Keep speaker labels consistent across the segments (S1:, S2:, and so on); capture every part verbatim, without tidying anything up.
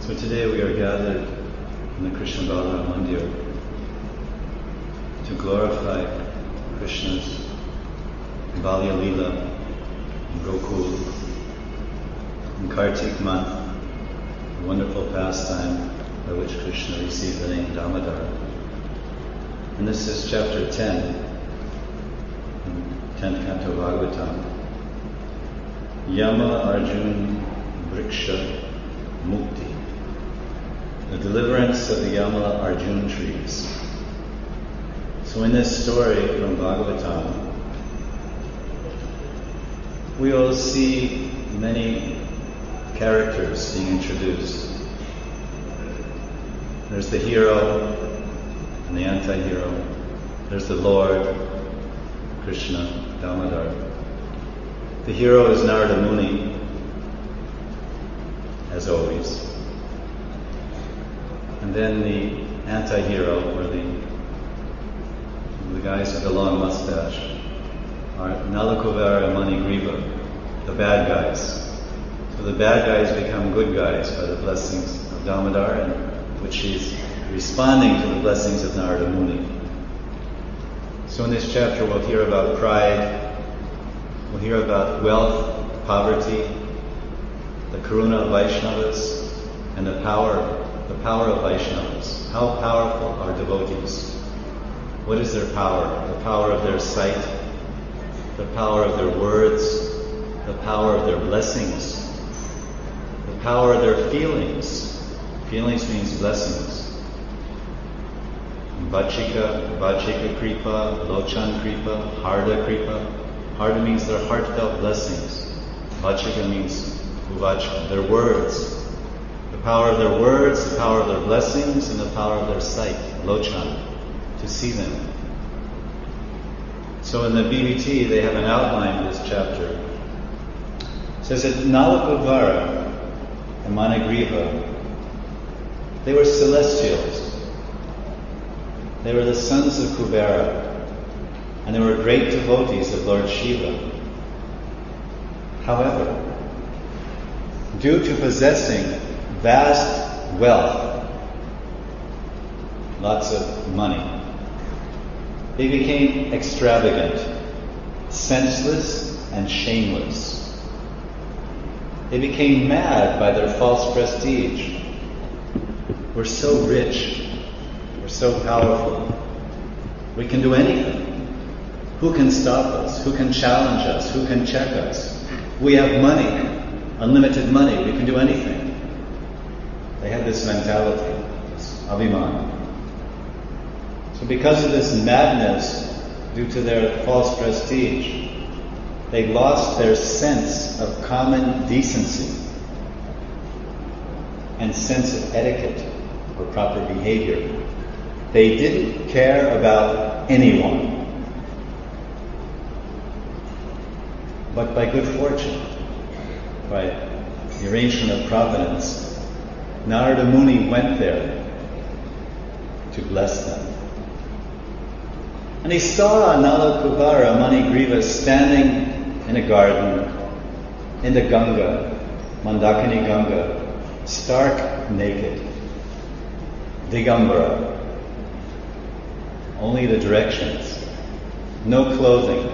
S1: So today we are gathered in the Krishna Balaram Mandir to glorify Krishna's Balya Leela in Gokul in Kartik month, a wonderful pastime by which Krishna received the name Damodar. And this is chapter ten, in tenth canto Bhagavatam. Yama Arjun Vriksha Mukti, the deliverance of the Yama Arjun trees. So in this story from Bhagavatam, we will see many characters being introduced. There's the hero and the anti-hero. There's the Lord, Krishna, Damodar. The hero is Narada Muni, as always. And then the anti-hero, or the, the guys with the long mustache, are Nalakuvara, Manigriva, the bad guys. So the bad guys become good guys by the blessings of Damodar, and which he's responding to the blessings of Narada Muni. So in this chapter we'll hear about pride, we'll hear about wealth, poverty, the karuna of Vaishnavas, and the power the power of Vaishnavas. How powerful are devotees? What is their power? The power of their sight, the power of their words, the power of their blessings, the power of their feelings. Feelings means blessings. Vachika, Vachika Kripa, Lochan Kripa, Harda Kripa. Harda means their heartfelt blessings. Vachika means Uvacha, their words. The power of their words, the power of their blessings, and the power of their sight, Lochan, to see them. So in the B B T, they have an outline of this chapter. It says that Nalakuvara and Manigriva, they were celestials. They were the sons of Kubera, and they were great devotees of Lord Shiva. However, due to possessing vast wealth, lots of money, they became extravagant, senseless, and shameless. They became mad by their false prestige. We're so rich, we're so powerful, we can do anything. Who can stop us? Who can challenge us? Who can check us? We have money, unlimited money, we can do anything. They had this mentality, this abhiman. So because of this madness, due to their false prestige, they lost their sense of common decency and sense of etiquette or proper behavior. They didn't care about anyone. But by good fortune, by the arrangement of providence, Narada Muni went there to bless them. And he saw Nalakuvara Manigriva standing in a garden in the Ganga, Mandakini Ganga, stark naked, Digambara, only the directions, no clothing.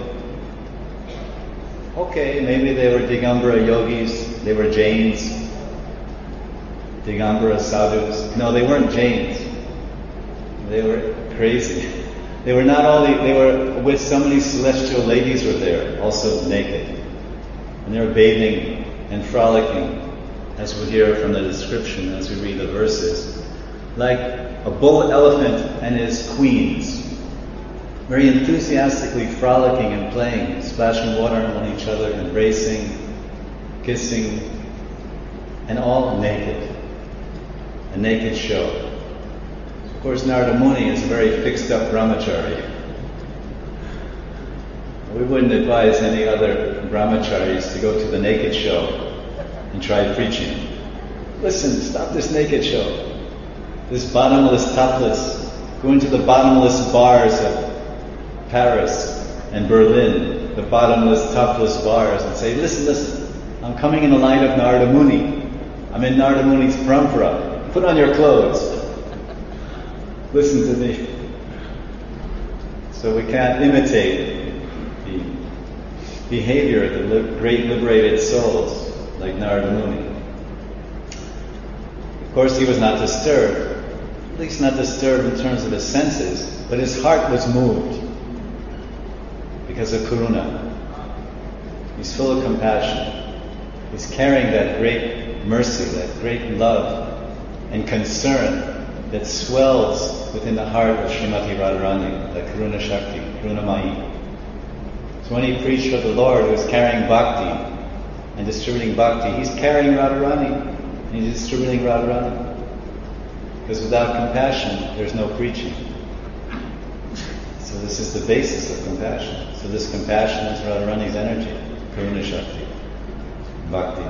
S1: Okay, maybe they were Digambara yogis, they were Jains, Digambara sadhus. No, they weren't Jains. They were crazy. They were not only, they were with so many celestial ladies were there, also naked. And they were bathing and frolicking, as we hear from the description as we read the verses, like a bull elephant and his queens, very enthusiastically frolicking and playing, splashing water on each other, embracing, kissing, and all naked. A naked show. Of course, Narada Muni is a very fixed-up brahmachari. We wouldn't advise any other brahmacharis to go to the naked show and try preaching. Listen, stop this naked show. This bottomless, topless, go into the bottomless bars of Paris and Berlin, the bottomless, topless bars, and say, listen, listen, I'm coming in the light of Narada Muni. I'm in Narada Muni's parampara. Put on your clothes. Listen to me. So we can't imitate the behavior of the li- great liberated souls like Narada Muni. Of course, he was not disturbed, at least not disturbed in terms of his senses, but his heart was moved because of Karuna. He's full of compassion. He's carrying that great mercy, that great love and concern that swells within the heart of Srimati Radharani, the Karuna Shakti, Karuna Mai. So when he preached of the Lord who was carrying bhakti and distributing bhakti, he's carrying Radharani and he's distributing Radharani. Because without compassion, there's no preaching. So this is the basis of compassion. So this compassion is Radharani's energy, Karuna Shakti, bhakti.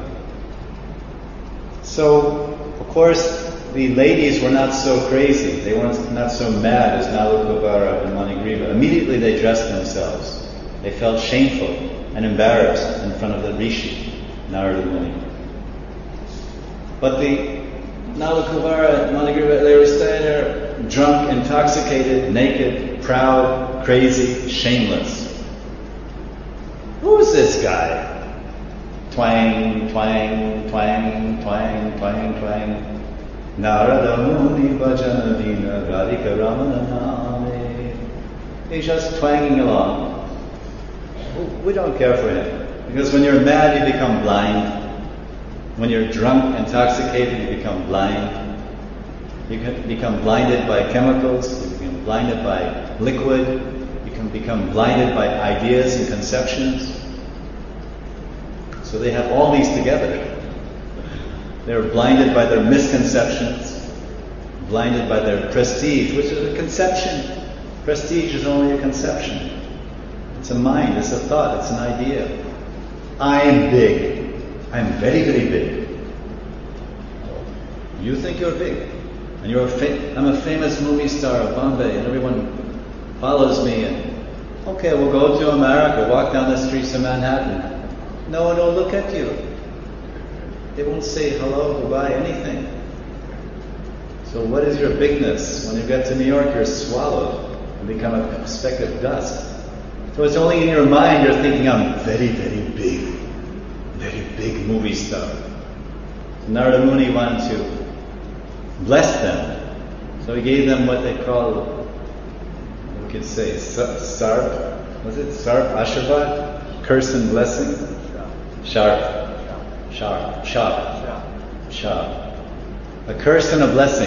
S1: So, of course, the ladies were not so crazy. They weren't not so mad as Nalakuvara and Manigriva. Immediately they dressed themselves. They felt shameful and embarrassed in front of the Rishi, Narada Muni. But the Nalakuvara and Manigriva, they were standing there drunk, intoxicated, naked, proud, crazy, shameless. Who's this guy? Twang, twang, twang, twang, twang, twang. Narada Muni Bhajana Dina Radhika Ramana Name. He's just twanging along. We don't care for him. Because when you're mad, you become blind. When you're drunk, intoxicated, you become blind. You can become blinded by chemicals, you become blinded by liquid, you can become blinded by ideas and conceptions. So they have all these together. They're blinded by their misconceptions, blinded by their prestige, which is a conception. Prestige is only a conception. It's a mind, it's a thought, it's an idea. I am big. I'm very, very big. You think you're big. And you're a fa- I'm a famous movie star of Bombay and everyone follows me and okay, we'll go to America, walk down the streets of Manhattan. No one will look at you. They won't say hello, goodbye, anything. So what is your bigness? When you get to New York, you're swallowed and become a speck of dust. So it's only in your mind you're thinking, I'm very, very big, very big movie star. So Narada Muni wanted to bless them. So he gave them what they call, we could say, sarp. Was it sarp? Ashirvad? Curse and blessing? Sharp. Sharp. Sharp. Sharp. A curse and a blessing.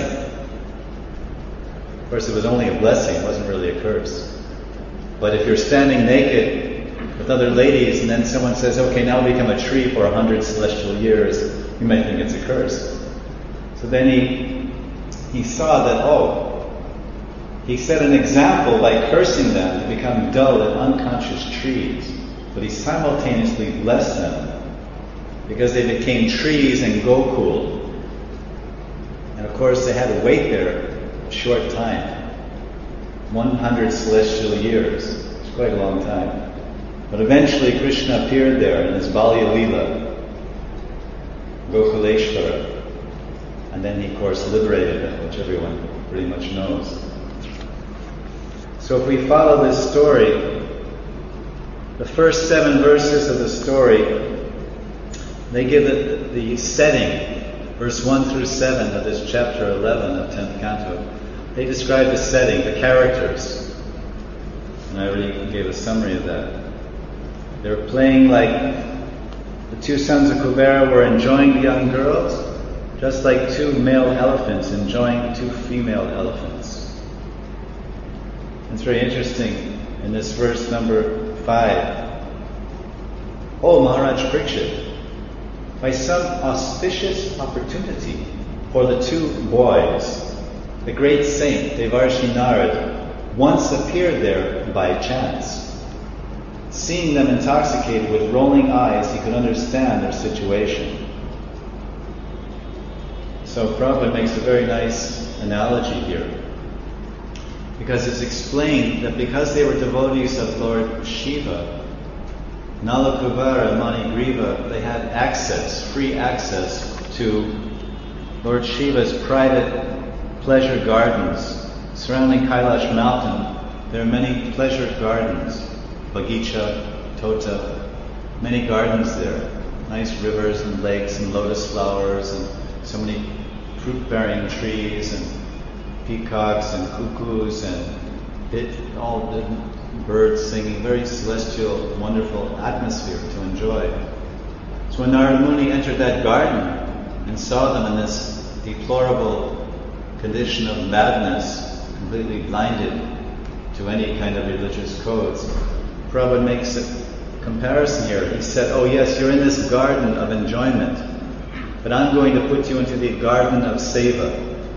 S1: Of course, it was only a blessing, it wasn't really a curse. But if you're standing naked with other ladies and then someone says, okay, now become a tree for a hundred celestial years, you might think it's a curse. So then he he saw that, oh, he set an example by cursing them to become dull and unconscious trees. But he simultaneously blessed them because they became trees in Gokul. And of course they had to wait there a short time. one hundred celestial years. It's quite a long time. But eventually Krishna appeared there in his Balya Leela, Gokuleshvara. And then he of course liberated them, which everyone pretty much knows. So if we follow this story, the first seven verses of the story, they give it the setting, verse one through seven of this chapter eleven of tenth canto. They describe the setting, the characters. And I already gave a summary of that. They're playing like the two sons of Kubera were enjoying the young girls, just like two male elephants enjoying two female elephants. It's very interesting in this verse number five. Oh, Maharaj Parikshit, by some auspicious opportunity for the two boys, the great saint Devarshi Narad once appeared there by chance. Seeing them intoxicated with rolling eyes, he could understand their situation. So Prabhupada makes a very nice analogy here, because it's explained that because they were devotees of Lord Shiva, Nalakuvara and Manigriva, they had access, free access to Lord Shiva's private pleasure gardens surrounding Kailash mountain. There are many pleasure gardens, Bagicha, Tota, many gardens there. Nice rivers and lakes and lotus flowers and so many fruit-bearing trees and peacocks and cuckoos and it, all the birds singing. Very celestial, wonderful atmosphere to enjoy. So when Narada Muni entered that garden and saw them in this deplorable condition of madness, completely blinded to any kind of religious codes, Prabhupada makes a comparison here. He said, oh yes, you're in this garden of enjoyment, but I'm going to put you into the garden of seva.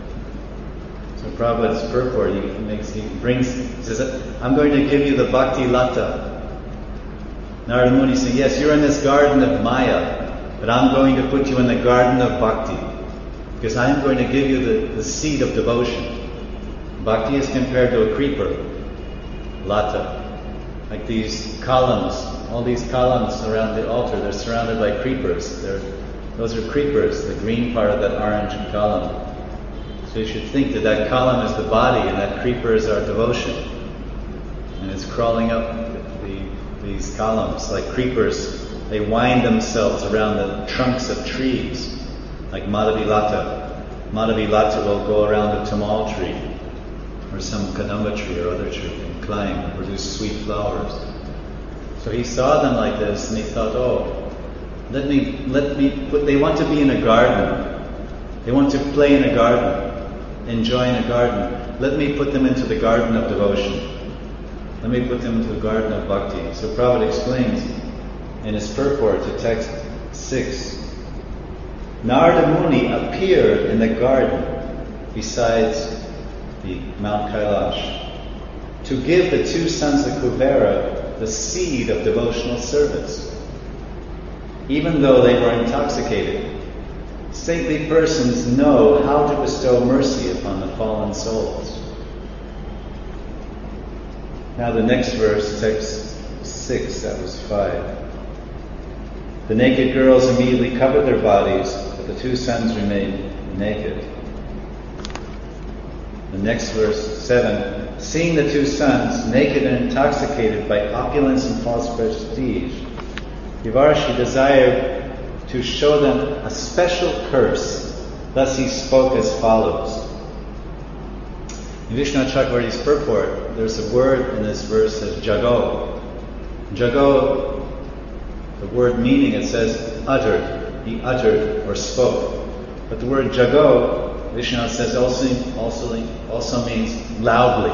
S1: So Prabhupada's purport, he makes, he brings, he says, I'm going to give you the bhakti lata. Narada Muni says, yes, you're in this garden of maya, but I'm going to put you in the garden of bhakti, because I'm going to give you the, the seed of devotion. Bhakti is compared to a creeper, lata. Like these columns, all these columns around the altar, they're surrounded by creepers. They're, those are creepers, the green part of that orange column. So you should think that that column is the body and that creeper is our devotion. And it's crawling up the, these columns like creepers. They wind themselves around the trunks of trees, like Madhavi Lata. Madhavi Lata will go around a tamal tree or some kadamba tree or other tree and climb and produce sweet flowers. So he saw them like this and he thought, oh, let me, let me put, they want to be in a garden. They want to play in a garden, enjoy in a garden. Let me put them into the garden of devotion. Let me put them into the garden of bhakti. So Prabhupada explains in his purport to text six, Narada Muni appeared in the garden besides the Mount Kailash to give the two sons of Kuvera the seed of devotional service. Even though they were intoxicated, saintly persons know how to bestow mercy upon the fallen souls. Now the next verse, text six, that was five. The naked girls immediately covered their bodies, but the two sons remained naked. The next verse, seven. Seeing the two sons naked and intoxicated by opulence and false prestige, Devarshi desired to show them a special curse. Thus he spoke as follows. In Vishnu Chakravarti's purport, there's a word in this verse as jago. Jago, the word meaning, it says uttered. He uttered or spoke. But the word jago, Vishnu says also, also, also means loudly.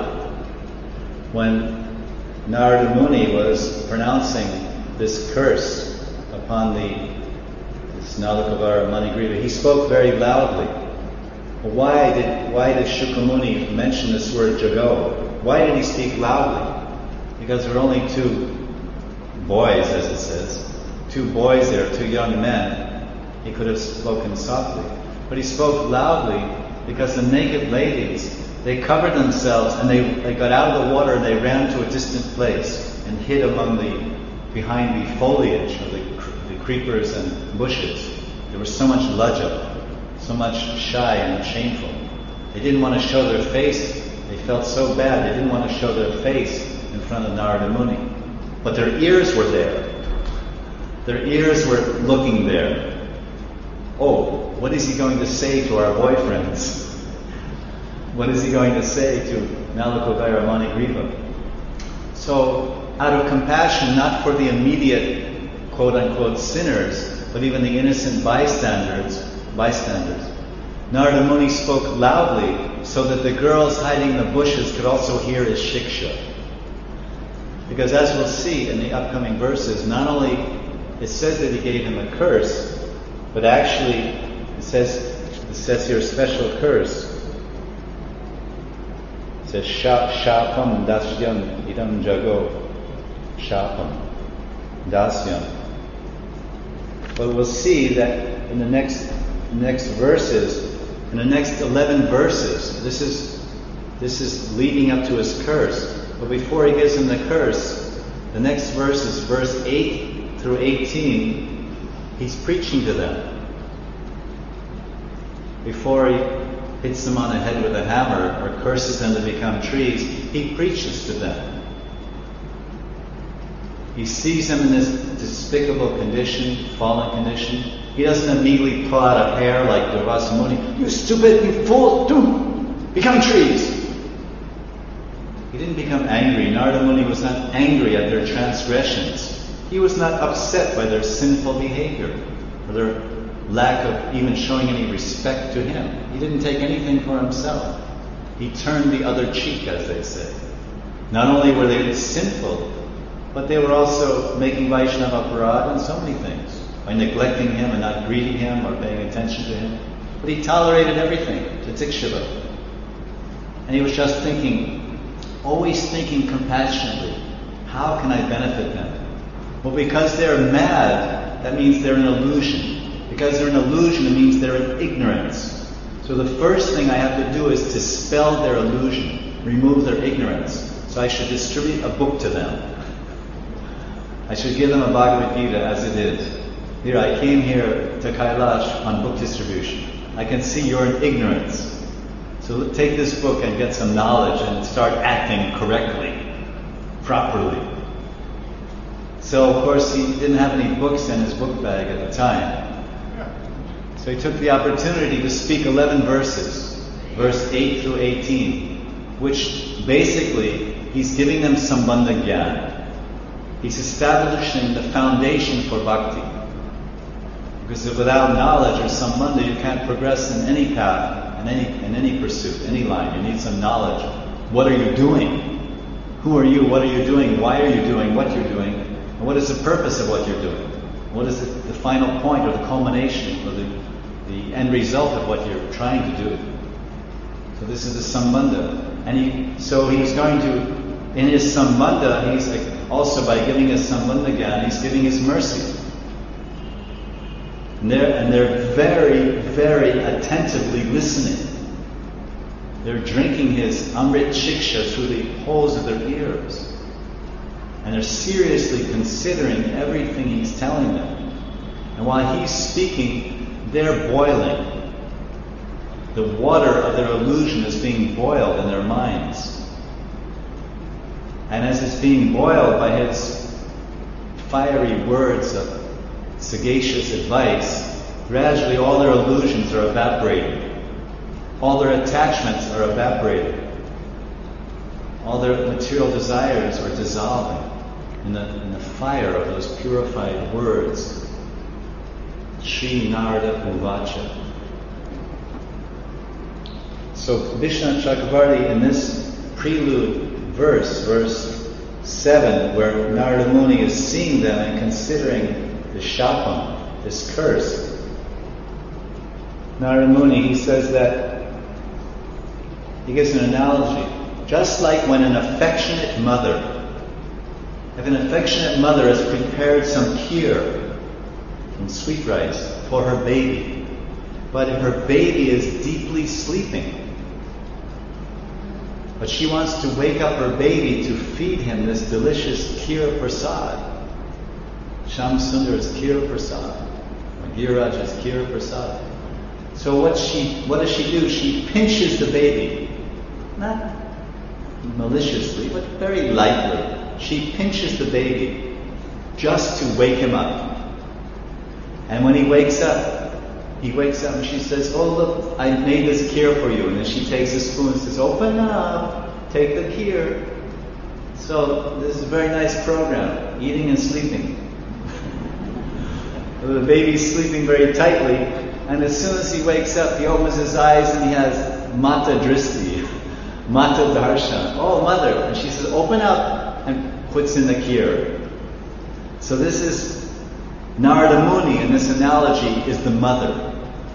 S1: When Narada Muni was pronouncing this curse upon the this Nalakavara Manigriva, he spoke very loudly. Why did why did Shukamuni mention this word jago? Why did he speak loudly? Because there were only two boys, as it says, two boys there, two young men. He could have spoken softly. But he spoke loudly because the naked ladies, they covered themselves and they, they got out of the water and they ran to a distant place and hid among the, behind the foliage of the, the creepers and bushes. There was so much lajja, so much shy and shameful. They didn't want to show their face. They felt so bad, they didn't want to show their face in front of Narada Muni. But their ears were there. Their ears were looking there. Oh, what is he going to say to our boyfriends? What is he going to say to Nalakavara Manigriva? So, out of compassion, not for the immediate quote-unquote sinners, but even the innocent bystanders, bystanders, Narada Muni spoke loudly so that the girls hiding in the bushes could also hear his shiksha. Because as we'll see in the upcoming verses, not only it says that he gave him a curse, but actually, it says, it says here a special curse. It says, Shapam dasyam idam jago. Shapam dasyam. But we'll see that in the next next verses, in the next eleven verses, this is this is leading up to his curse. But before he gives him the curse, the next verse is verse eight through eighteen. He's preaching to them. before he hits them on the head with a hammer or curses them to become trees, he preaches to them. He sees them in this despicable condition, fallen condition. He doesn't immediately pull out a hair like Durvasa Muni. You stupid, you fool, do become trees. He didn't become angry. Narada Muni was not angry at their transgressions. He was not upset by their sinful behavior or their lack of even showing any respect to him. He didn't take anything for himself. He turned the other cheek, as they say. Not only were they sinful, but they were also making Vaishnava aparadha and so many things by neglecting him and not greeting him or paying attention to him. But he tolerated everything to Tikshiva. And he was just thinking, always thinking compassionately, how can I benefit them? Well, because they're mad, that means they're in illusion. Because they're in illusion, it means they're in ignorance. So the first thing I have to do is dispel their illusion, remove their ignorance. So I should distribute a book to them. I should give them a Bhagavad Gita as it is. Here, I came here to Kailash on book distribution. I can see you're in ignorance. So take this book and get some knowledge and start acting correctly, properly. So, of course, he didn't have any books in his book bag at the time. So he took the opportunity to speak eleven verses, verse eight through eighteen, which basically, he's giving them Sambandha Gyan. He's establishing the foundation for bhakti. Because without knowledge or sambandha, you can't progress in any path, in any in any pursuit, any line. You need some knowledge. What are you doing? Who are you? What are you doing? Why are you doing what you're doing? And what is the purpose of what you're doing? What is the, the final point or the culmination or the, the end result of what you're trying to do? So this is the sambandha. And he, so he's going to, in his sambandha, he's like, also by giving us sambandha gyan, he's giving his mercy. And they're, and they're very, very attentively listening. They're drinking his amrit shiksha through the holes of their ears. And they're seriously considering everything he's telling them. And while he's speaking, they're boiling. The water of their illusion is being boiled in their minds. And as it's being boiled by his fiery words of sagacious advice, gradually all their illusions are evaporating. All their attachments are evaporating. All their material desires are dissolving in the, in the fire of those purified words. Sri Narada Uvacha. So Vishnu Chakravarti in this prelude verse, verse seven, where Narada Muni is seeing them and considering the shapam, this curse, Narada Muni, he says that, he gives an analogy. Just like when an affectionate mother, if an affectionate mother has prepared some kheer from sweet rice for her baby, but if her baby is deeply sleeping, but she wants to wake up her baby to feed him this delicious kheer prasad, Sham Sundar's kheer prasad, or Giriraja's kheer prasad. So what she, what does she do? She pinches the baby, not maliciously, but very lightly. She pinches the baby just to wake him up. And when he wakes up, he wakes up and she says, "Oh look, I made this kheer for you." And then she takes a spoon and says, "Open up, take the kheer." So this is a very nice program, eating and sleeping. The baby's sleeping very tightly, and as soon as he wakes up, he opens his eyes and he has Mata Dristi, Mata Darshan. "Oh, mother." And she says, "Open up," and puts in the kheer. So this is Narada Muni, in this analogy, is the mother.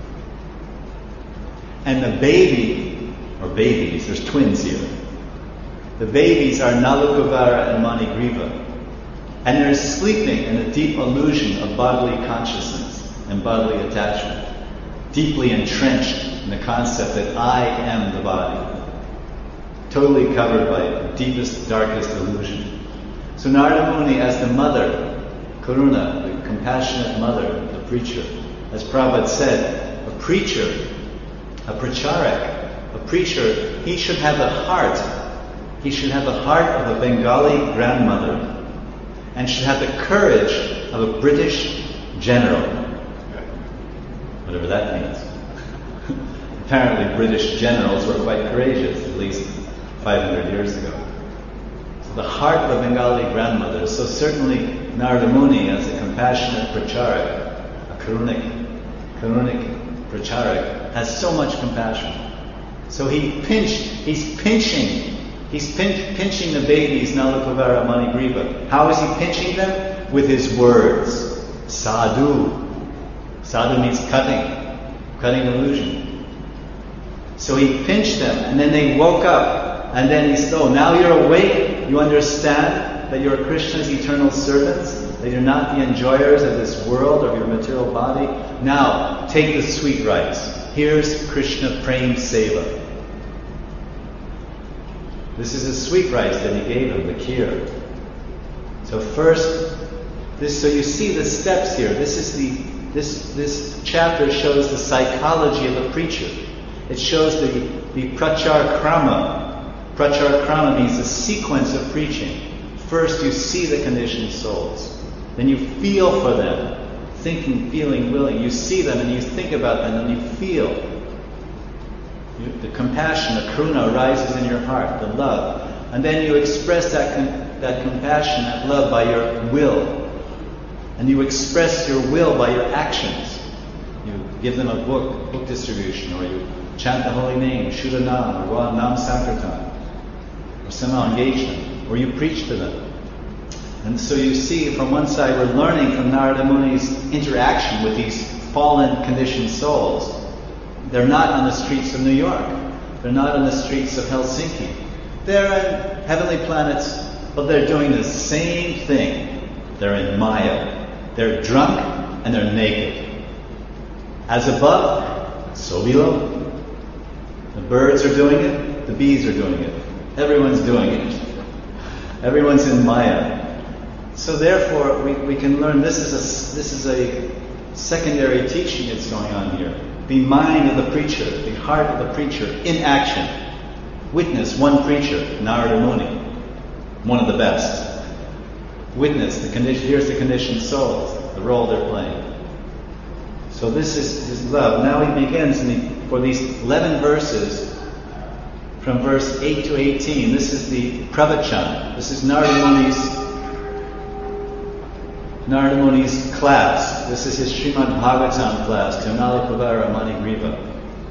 S1: And the baby, or babies, there's twins here. The babies are Nalakuvara and Manigriva. And they're sleeping in a deep illusion of bodily consciousness and bodily attachment. Deeply entrenched in the concept that I am the body. Totally covered by the deepest, darkest illusion. So Narada Muni, as the mother, Karuna, the compassionate mother, the preacher, as Prabhupada said, a preacher a pracharak, a preacher, he should have the heart. He should have the heart of a Bengali grandmother and should have the courage of a British general. Whatever that means. Apparently British generals were quite courageous, at least five hundred years ago. So the heart of a Bengali grandmother. So certainly Narada Muni, as a compassionate pracharak, a karunik, karunik pracharak, has so much compassion. So he pinched, he's pinching, he's pin, pinching the babies, Nalakuvara, Manigriva. How is he pinching them? With his words. Sadhu. Sadhu means cutting, cutting illusion. So he pinched them, and then they woke up, and then he said, oh, now you're awake, you understand that you're Krishna's eternal servants, that you're not the enjoyers of this world, of your material body. Now, take the sweet rice. Here's Krishna Prem Seva. This is the sweet rice that he gave him, the kheer. So first, this. So you see the steps here. This is the this this chapter shows the psychology of a preacher. It shows the the prachar krama. Prachar krama means the sequence of preaching. First, you see the conditioned souls. Then you feel for them, thinking, feeling, willing. You see them and you think about them and you feel. You, the compassion, the karuna arises in your heart, the love. And then you express that con- that compassion, that love by your will. And you express your will by your actions. You give them a book, book distribution, or you chant the holy name, Shuddhanam, or Ra Nam Sankirtan, or somehow engage them, or you preach to them. And so you see, from one side, we're learning from Narada Muni's interaction with these fallen, conditioned souls. They're not on the streets of New York. They're not on the streets of Helsinki. They're in heavenly planets, but they're doing the same thing. They're in Maya. They're drunk and they're naked. As above, so below. The birds are doing it. The bees are doing it. Everyone's doing it. Everyone's in Maya. So therefore, we, we can learn this is a this is a secondary teaching that's going on here. The mind of the preacher, the heart of the preacher in action. Witness one preacher, Narada Muni, one of the best. Witness the condition. Here's the conditioned souls, the role they're playing. So this is his love. Now he begins in the, for these eleven verses, from verse eight to eighteen. This is the pravachan. This is Narada Muni's Narada Muni's class. This is his Srimad Bhagavatam class, to Nalakuvara Manigriva.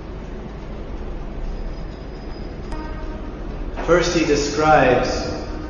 S1: First he describes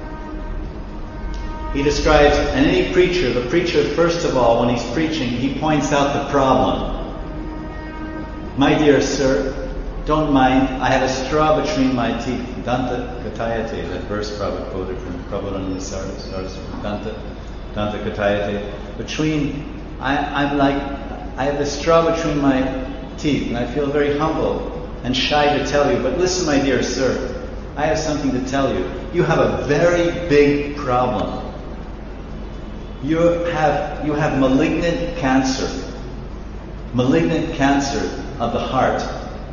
S1: He describes, and any preacher, the preacher first of all, when he's preaching, he points out the problem. My dear sir, don't mind, I have a straw between my teeth. Danta Katayate, that verse Prabhupada quoted from Prabhupada Saraswati. Danta, Danta Katayate. Between, I, I'm like, I have the straw between my teeth, and I feel very humble and shy to tell you, but listen, my dear sir, I have something to tell you. You have a very big problem. You have you have malignant cancer, malignant cancer of the heart,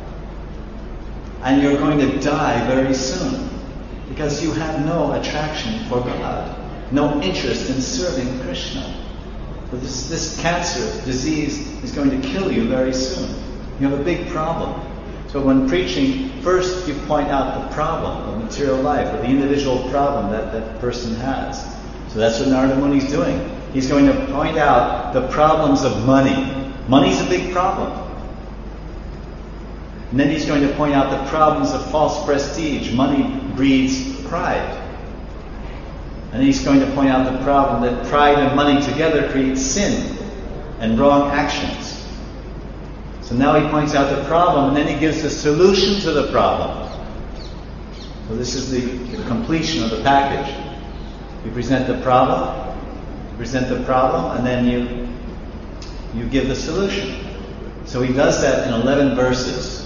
S1: and you're going to die very soon because you have no attraction for God, no interest in serving Krishna. But this this cancer disease is going to kill you very soon. You have a big problem. So when preaching, first you point out the problem of material life, or the individual problem that that person has. So that's what Narada Muni is doing. He's going to point out the problems of money. Money's a big problem. And then he's going to point out the problems of false prestige. Money breeds pride. And he's going to point out the problem that pride and money together create sin and wrong actions. So now he points out the problem, and then he gives the solution to the problem. So this is the, the completion of the package. You present the problem, you present the problem, and then you you give the solution. So he does that in eleven verses.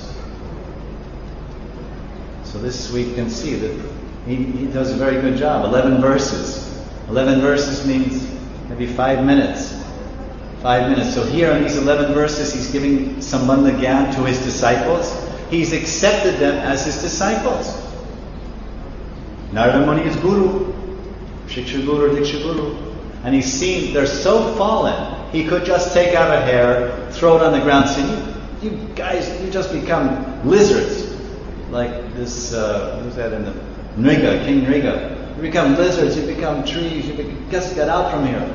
S1: So this we can see that he, he does a very good job. eleven verses. eleven verses means maybe five minutes. Five minutes. So here in these eleven verses, he's giving Sambandha Gyan to his disciples. he's accepted them as his disciples. Narada Muni is Guru, Shiksha Guru, Diksha Guru. And he's seen they're so fallen, he could just take out a hair, throw it on the ground, and say, you, you guys, you just become lizards. Like this, uh, who's that in the, Nriga, King Nriga. You become lizards, you become trees, you become, just get out from here.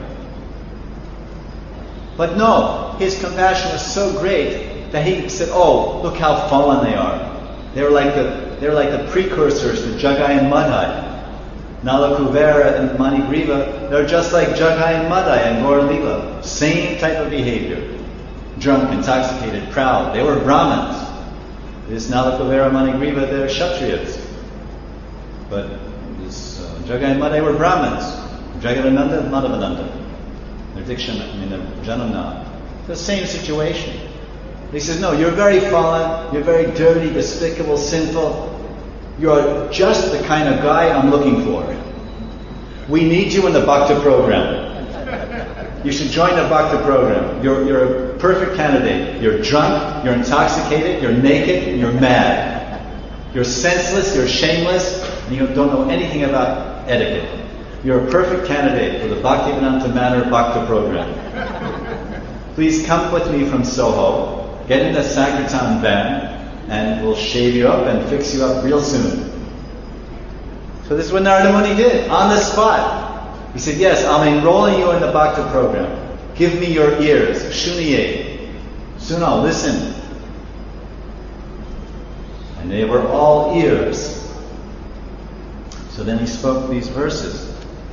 S1: But no, his compassion was so great that he said, oh, look how fallen they are. They were like the, they were like the precursors to Jagai and Madhai. Nala Kuvera and Manigriva, they're just like Jagai and Madhai and Gaura Lila. Same type of behavior. Drunk, intoxicated, proud. They were Brahmins. This Nala Kuvera, Manigriva, they're Kshatriyas. But this uh, Jagai and Madhai were Brahmins. Jagadananda, Madhavananda. Their diction, I mean, their Janamna. It's the same situation. He says, no, you're very fallen, you're very dirty, despicable, sinful. You're just the kind of guy I'm looking for. We need you in the Bhakta program. You should join the Bhakta program. You're, you're a perfect candidate. You're drunk, you're intoxicated, you're naked, you're mad. You're senseless, you're shameless, and you don't know anything about etiquette. You're a perfect candidate for the Bhaktivedanta Manor Bhakta program. Please come with me from Soho, get in the Sankirtan van, and we'll shave you up and fix you up real soon. So this is what Narada Muni did, on the spot. He said, yes, I'm enrolling you in the Bhakta program. Give me your ears. Shuniye. Suno, listen. And they were all ears. So then he spoke these verses.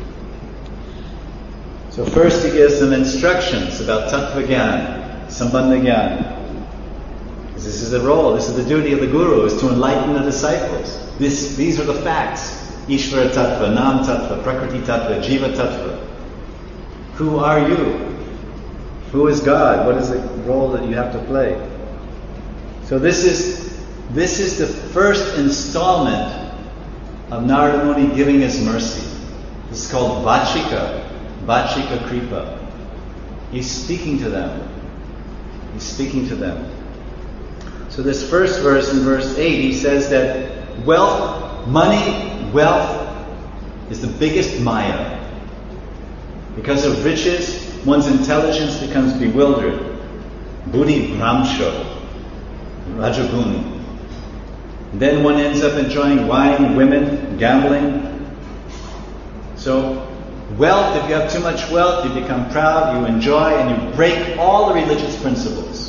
S1: So first he gives them instructions about Tattva Gyan, Sambandha Gyan. This is the role, this is the duty of the Guru, is to enlighten the disciples. This, these are the facts. Ishvara Tattva, Nam Tattva, Prakriti Tattva, Jiva Tattva. Who are you? Who is God? What is the role that you have to play? So this is, this is the first installment of Narada Muni giving his mercy. This is called Vachika, Vachika Kripa. He's speaking to them. He's speaking to them. So this first verse, in verse eight, he says that wealth, money, wealth is the biggest maya. Because of riches, one's intelligence becomes bewildered. Buddhi Bhramsho, Rajagun. Then one ends up enjoying wine, women, gambling. So wealth, if you have too much wealth, you become proud, you enjoy, and you break all the religious principles.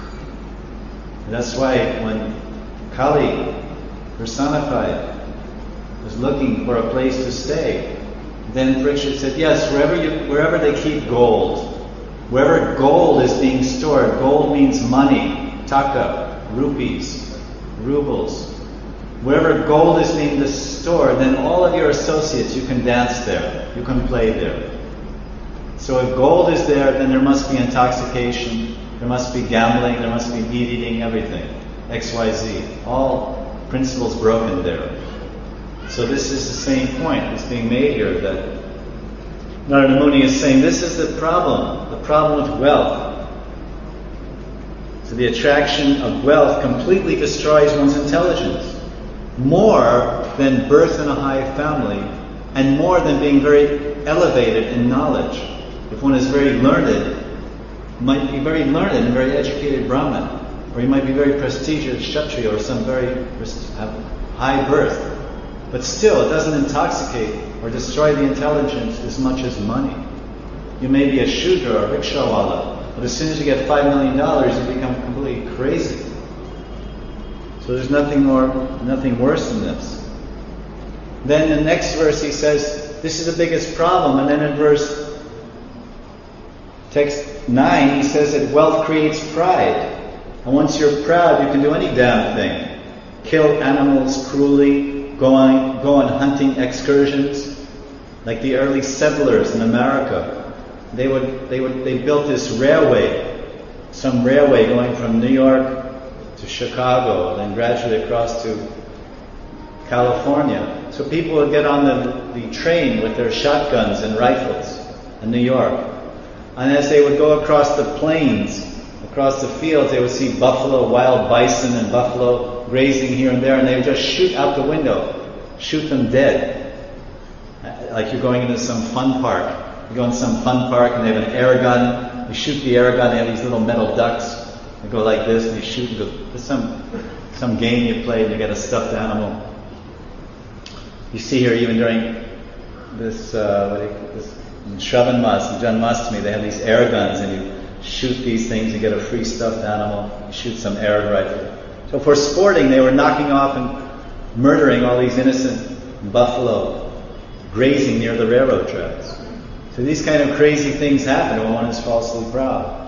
S1: That's why when Kali, personified, was looking for a place to stay, then Parikshit said, yes, wherever you, wherever they keep gold, wherever gold is being stored, gold means money, taka, rupees, rubles. Wherever gold is being stored, then all of your associates, you can dance there, you can play there. So if gold is there, then there must be intoxication, there must be gambling, there must be meat eating, everything. X Y Z. All principles broken there. So this is the same point that's being made here, that Narada Muni is saying this is the problem, the problem with wealth. So the attraction of wealth completely destroys one's intelligence. More than birth in a high family, and more than being very elevated in knowledge. If one is very learned, might be very learned and very educated Brahmin, or he might be very prestigious Kshatriya or some very have high birth. But still, it doesn't intoxicate or destroy the intelligence as much as money. You may be a Shudra or a rickshawala, but as soon as you get five million dollars, you become completely crazy. So there's nothing more, nothing worse than this. Then the next verse he says, this is the biggest problem. And then in verse text nine, he says that wealth creates pride. And once you're proud, you can do any damn thing. Kill animals cruelly, go on, go on hunting excursions. Like the early settlers in America. They would, they would, they built this railway, some railway going from New York to Chicago, and then gradually across to California. So people would get on the, the train with their shotguns and rifles in New York. And as they would go across the plains, across the fields, they would see buffalo, wild bison and buffalo grazing here and there, and they would just shoot out the window, shoot them dead. Like you're going into some fun park. You go in some fun park and they have an air gun. You shoot the air gun, they have these little metal ducks. They go like this and you shoot and go, there's some, some game you play and you get a stuffed animal. You see here even during this, uh, what do you call this, in Shravan Mas, in Janmashtami, they have these air guns and you shoot these things, you get a free stuffed animal, you shoot some air rifle. So for sporting, they were knocking off and murdering all these innocent buffalo, grazing near the railroad tracks. So these kind of crazy things happen when one is falsely proud.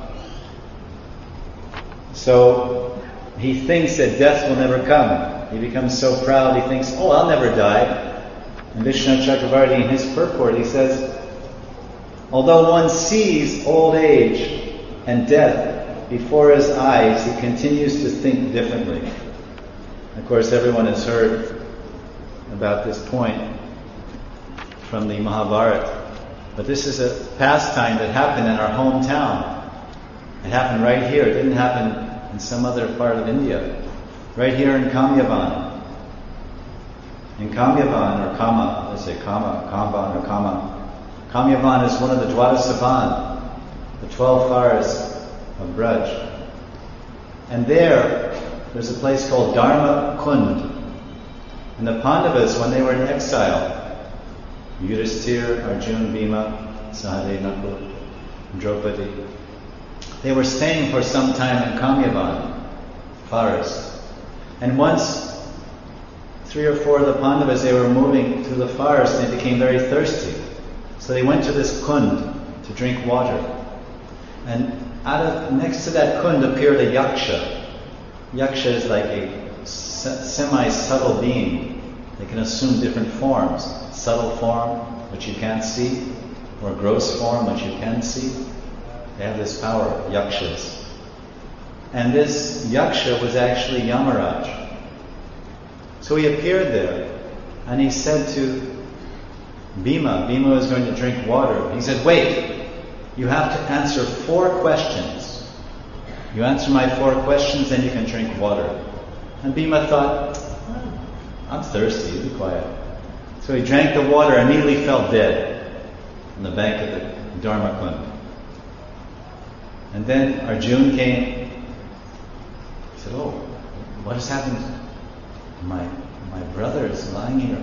S1: So he thinks that death will never come. He becomes so proud, he thinks, oh, I'll never die. And Vishnu Chakravarti, in his purport, he says, although one sees old age and death before his eyes, he continues to think differently. Of course, everyone has heard about this point from the Mahabharata. But this is a pastime that happened in our hometown. It happened right here. It didn't happen in some other part of India. Right here in Kamyavan. In Kamyavan, or Kama, let's say Kama, Kamban or Kama. Kamyavan is one of the Dwadasavan, the twelve fires of Braj. And there, there's a place called Dharma Kund. And the Pandavas, when they were in exile, Yudhisthira, Arjuna, Bhima, Sahadeva, Nakula, Draupadi, they were staying for some time in Kamyavan forest. And once, three or four of the Pandavas, they were moving through the forest and they became very thirsty. So they went to this kund to drink water. And out of, next to that kund appeared a yaksha. Yaksha is like a semi-subtle being. They can assume different forms. Subtle form, which you can't see, or gross form, which you can see. They have this power, yakshas. And this yaksha was actually Yamaraj. So he appeared there, and he said to Bhima, Bhima was going to drink water. He said, wait, you have to answer four questions. You answer my four questions, then you can drink water. And Bhima thought, I'm thirsty, you be quiet. So he drank the water and immediately fell dead on the bank of the Dharma Kund. And then Arjuna came. He said, oh, what has happened? My my brother is lying here.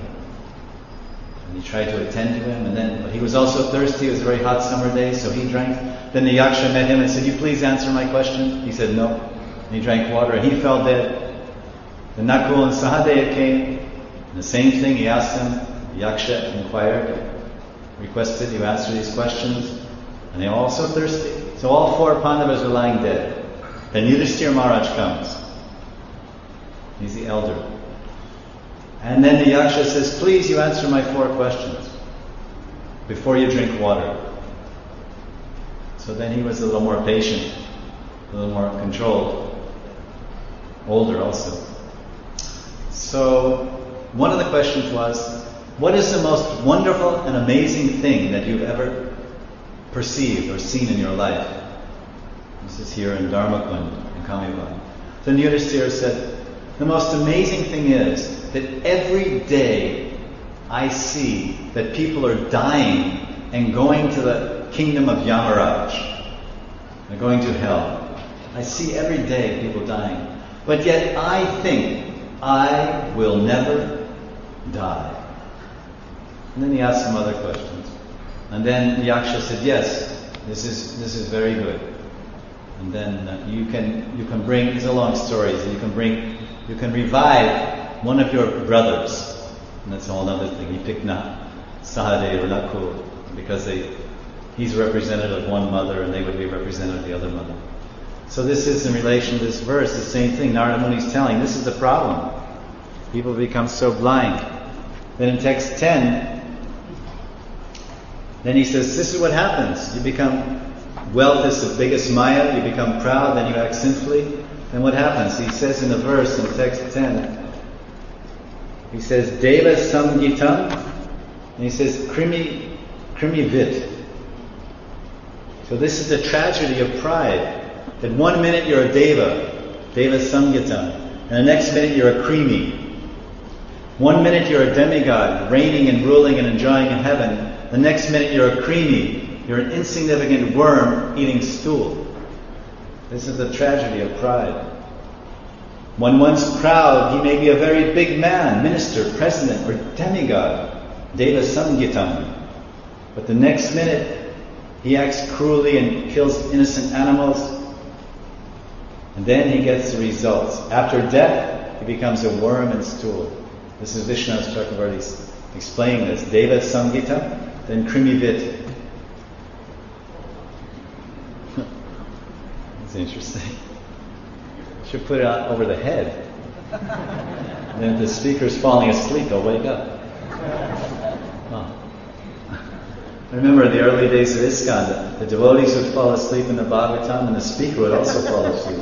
S1: And he tried to attend to him, and then but he was also thirsty. It was a very hot summer day, so he drank. Then the yaksha met him and said, you please answer my question? He said, no. And he drank water and he fell dead. Then Nakul and Sahadeva came, and the same thing, he asked him. The yaksha inquired, requested you answer these questions, and they were also thirsty. So all four Pandavas were lying dead. Then Yudhisthira Maharaj comes. He's the elder. And then the yaksha says, please you answer my four questions before you drink water. So then he was a little more patient, a little more controlled, older also. So one of the questions was, what is the most wonderful and amazing thing that you've ever perceived or seen in your life? This is here in Dharma Kund, in Kamyavan. Then Yudhisthira said, the most amazing thing is that every day I see that people are dying and going to the kingdom of Yamaraj. They're going to hell. I see every day people dying. But yet I think I will never die. And then he asked some other questions. And then the yaksha said, yes, this is this is very good. And then uh, you can you can bring, it's a long story, so you can bring, you can revive one of your brothers. And that's a whole other thing. He picked not Sahadeva or Nakul because they he's representative of one mother and they would be representative of the other mother. So this is in relation to this verse, the same thing. Narada Muni is telling, this is the problem. People become so blind. Then in text ten, then he says, this is what happens. You become, wealth is the biggest maya, you become proud, then you act sinfully. Then what happens? He says in the verse, in text ten, he says, Deva samgitam, and he says, krimi, krimi vit. So this is the tragedy of pride. That one minute you're a Deva, Deva Samgitam, and the next minute you're a Krimi. One minute you're a demigod, reigning and ruling and enjoying in heaven. The next minute you're a Krimi, you're an insignificant worm eating stool. This is the tragedy of pride. When one's proud, he may be a very big man, minister, president, or demigod, Deva Samgitam. But the next minute, he acts cruelly and kills innocent animals. And then he gets the results. After death, he becomes a worm and stool. This is Vishwanath Chakravarti explaining this. Deva Samgitam, then Krimivit. That's interesting. Should put it out over the head. And then if the speaker's falling asleep, they'll wake up. Oh. I remember in the early days of ISKCON, the, the devotees would fall asleep in the Bhagavatam and the speaker would also fall asleep.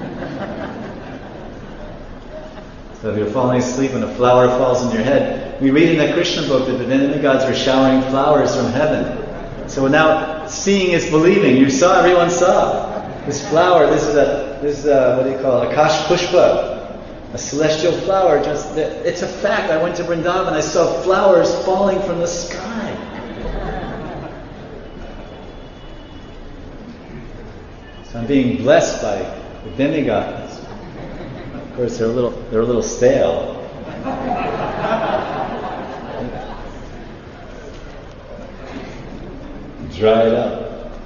S1: So if you're falling asleep and a flower falls on your head, we read in the Krishna book that the demigods were showering flowers from heaven. So now seeing is believing. You saw, everyone saw. This flower, this is a, this is a, what do you call it, Akash Pushpa, a celestial flower. Just, it's a fact. I went to Vrindavan, I saw flowers falling from the sky. So I'm being blessed by the demigods. Of course, they're a little, they're a little stale. Dry it up.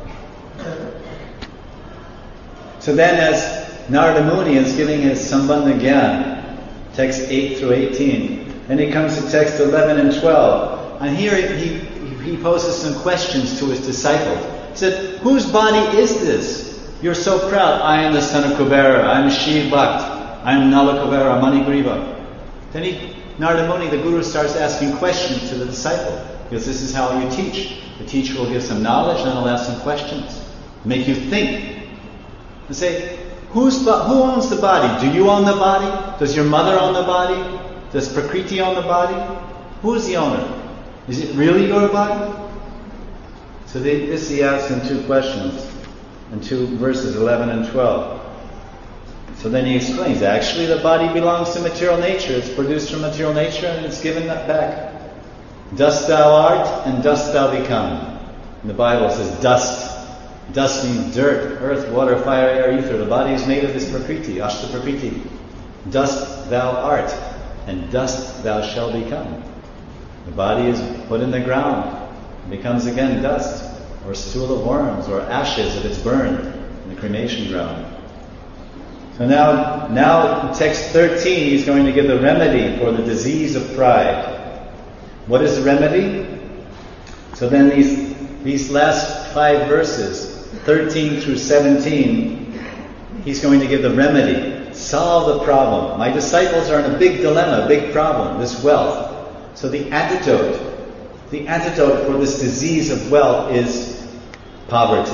S1: So then, as Narada Muni is giving his Sambandha Gyan, text eight through eighteen, then he comes to text eleven and twelve. And here he, he poses some questions to his disciple. He said, whose body is this? You're so proud. I am the son of Kubera. I am Shiv Bhakt. I am Nala Kubera, Manigriva. Then he, Narada Muni, the Guru, starts asking questions to the disciple. Because this is how you teach. The teacher will give some knowledge, and then he'll ask some questions. Make you think. And say, who's, who owns the body? Do you own the body? Does your mother own the body? Does Prakriti own the body? Who is the owner? Is it really your body? So they, this he asks in two questions, in two verses eleven and twelve. So then he explains, actually the body belongs to material nature. It's produced from material nature and it's given that back. Dust thou art and dust thou become. And the Bible says dust. Dust means dirt, earth, water, fire, air, ether. The body is made of this prakriti, ashta prakriti. Dust thou art, and dust thou shalt become. The body is put in the ground, and becomes again dust, or stool of worms, or ashes if it's burned in the cremation ground. So now, now in text thirteen, he's going to give the remedy for the disease of pride. What is the remedy? So then these, these last five verses, thirteen through seventeen, he's going to give the remedy. Solve the problem. My disciples are in a big dilemma, a big problem, this wealth. So the antidote, the antidote for this disease of wealth is poverty.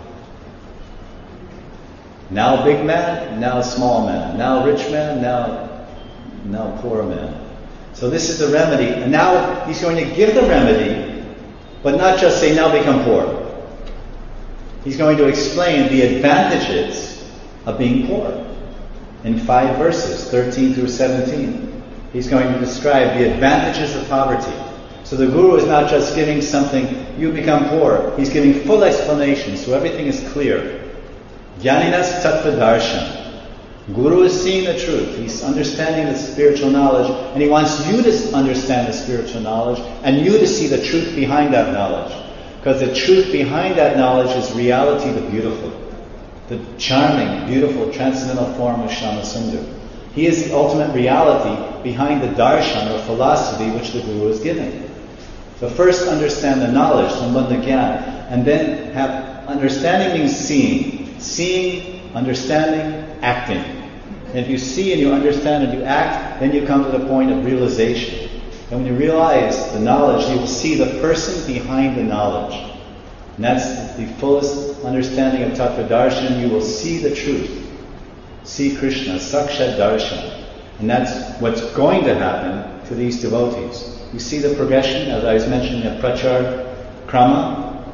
S1: Now big man, now small man. Now rich man, now, now poor man. So this is the remedy. And now he's going to give the remedy, but not just say, now become poor. He's going to explain the advantages of being poor in five verses, thirteen through seventeen. He's going to describe the advantages of poverty. So the Guru is not just giving something, you become poor. He's giving full explanation, so everything is clear. Jnaninas tattva darshan. Guru is seeing the truth. He's understanding the spiritual knowledge, and he wants you to understand the spiritual knowledge, and you to see the truth behind that knowledge. Because the truth behind that knowledge is reality, the beautiful, the charming, beautiful, transcendental form of Shyamasundar. He is the ultimate reality behind the darshan or philosophy which the Guru is giving. So first understand the knowledge, Sambandha Gyan, and then have understanding means seeing. Seeing, understanding, acting. And if you see and you understand and you act, then you come to the point of realization. And when you realize the knowledge, you will see the person behind the knowledge. And that's the fullest understanding of Tattva Darshan. You will see the truth. See Krishna, Sakshat Darshan. And that's what's going to happen to these devotees. You see the progression, as I was mentioning, the Prachar Krama.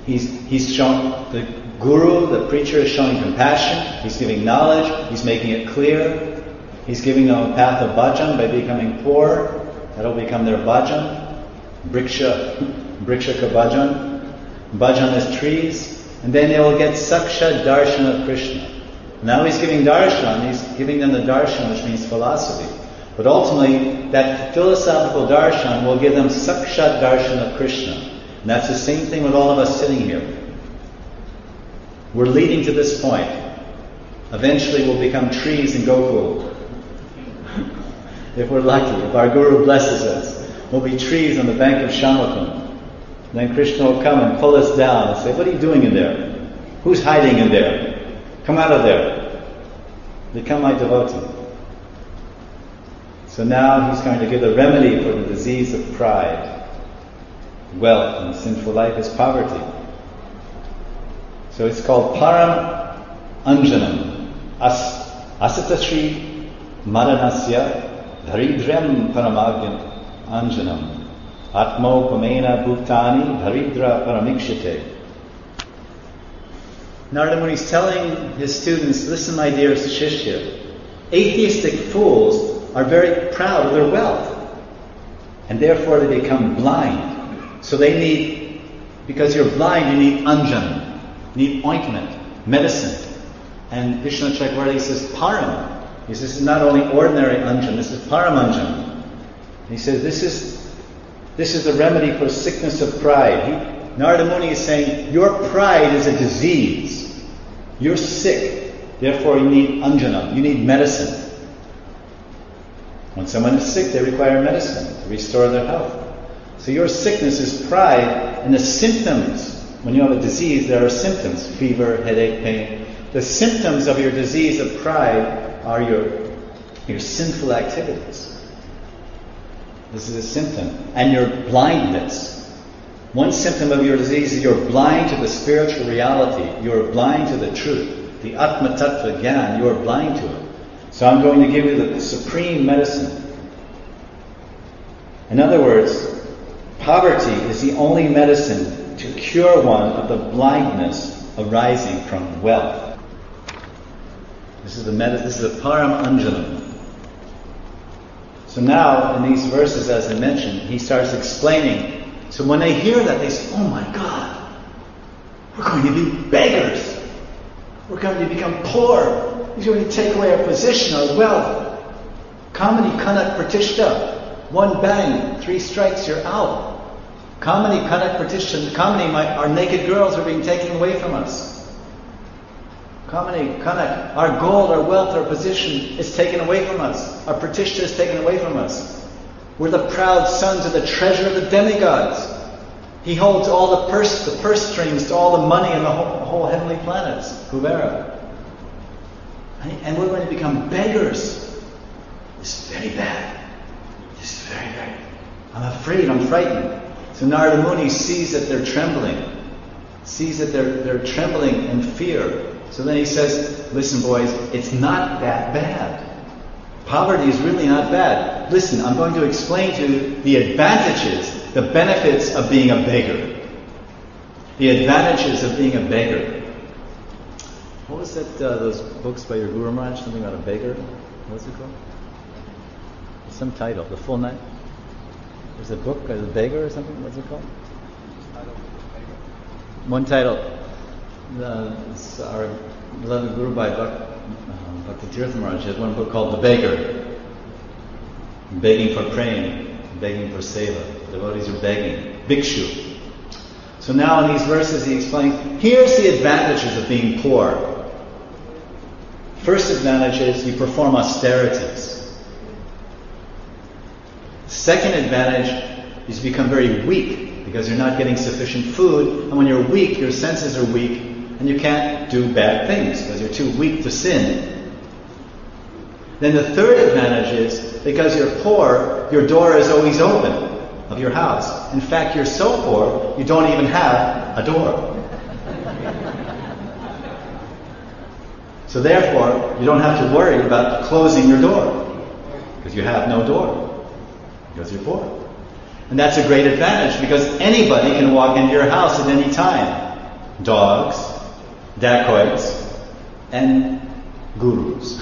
S1: He's, he's shown, the guru, the preacher is showing compassion, he's giving knowledge, he's making it clear, he's giving them a path of bhajan by becoming poor, that'll become their bhajan, briksha, brikshaka bhajan, bhajan is trees, and then they will get sakshat darshan of Krishna. Now he's giving darshan, he's giving them the darshan, which means philosophy. But ultimately, that philosophical darshan will give them sakshat darshan of Krishna. And that's the same thing with all of us sitting here. We're leading to this point. Eventually we'll become trees in Gokul. If we're lucky, if our Guru blesses us, we'll be trees on the bank of Shamakund. Then Krishna will come and pull us down and say, what are you doing in there? Who's hiding in there? Come out of there. Become my devotee. So now he's going to give the remedy for the disease of pride. Wealth and sinful life is poverty. So it's called Param Anjanam. As, Asatasri Maranasya Dharidram Paramagyam Anjanam. Atmo Pamena Bhutani Dharidra Paramikshate. Narada Muni is telling his students, listen my dear Shishya, atheistic fools are very proud of their wealth. And therefore they become blind. So they need, because you're blind, you need anjan, you need ointment, medicine. And Vishnu Chakravarti says param. He says this is not only ordinary anjan, this is param anjan. And he says this is this is the remedy for sickness of pride. He, Narada Muni is saying your pride is a disease. You're sick, therefore you need anjanam, you need medicine. When someone is sick, they require medicine to restore their health. So your sickness is pride, and the symptoms, when you have a disease, there are symptoms, fever, headache, pain. The symptoms of your disease of pride are your, your sinful activities. This is a symptom. And your blindness. One symptom of your disease is you're blind to the spiritual reality. You're blind to the truth. The Atma Tattva Gyan, you're blind to it. So I'm going to give you the supreme medicine. In other words, poverty is the only medicine to cure one of the blindness arising from wealth. This is the medicine. This is the param anjanam. So now, in these verses, as I mentioned, he starts explaining. So when they hear that, they say, "Oh my God, we're going to be beggars. We're going to become poor. He's going to take away our position, our wealth. Kamani kanak pratishta. One bang, three strikes, you're out. Kamani kanak pratishta. Kamani, my, our naked girls are being taken away from us. Kamani kanak, our gold, our wealth, our position is taken away from us. Our pratishta is taken away from us. We're the proud sons of the treasure of the demigods. He holds all the purse, the purse strings to all the money in the whole, whole heavenly planets, Kuvera. And we're going to become beggars. This is very bad. This is very, very... I'm afraid, I'm frightened. So Narada Muni sees that they're trembling. Sees that they're, they're trembling in fear. So then he says, listen boys, it's not that bad. Poverty is really not bad. Listen, I'm going to explain to you the advantages, the benefits of being a beggar. The advantages of being a beggar. What was that, uh, those books by your Guru Maharaj, something about a beggar? What's it called? Some title, the full name? There's a book, a beggar or something, what's it called? One title. The, it's our beloved Guru by Bhakti, uh, Bhakti Tirtha Maharaj had one book called The Beggar. Begging for praying, begging for seva. Devotees are begging. Bhikshu. So now in these verses he explains, here's the advantages of being poor. First advantage is you perform austerities. Second advantage is you become very weak because you're not getting sufficient food, and when you're weak, your senses are weak, and you can't do bad things because you're too weak to sin. Then the third advantage is, because you're poor, your door is always open of your house. In fact, you're so poor, you don't even have a door. So therefore, you don't have to worry about closing your door, because you have no door, because you're poor. And that's a great advantage, because anybody can walk into your house at any time. dogs, dacoits, and gurus.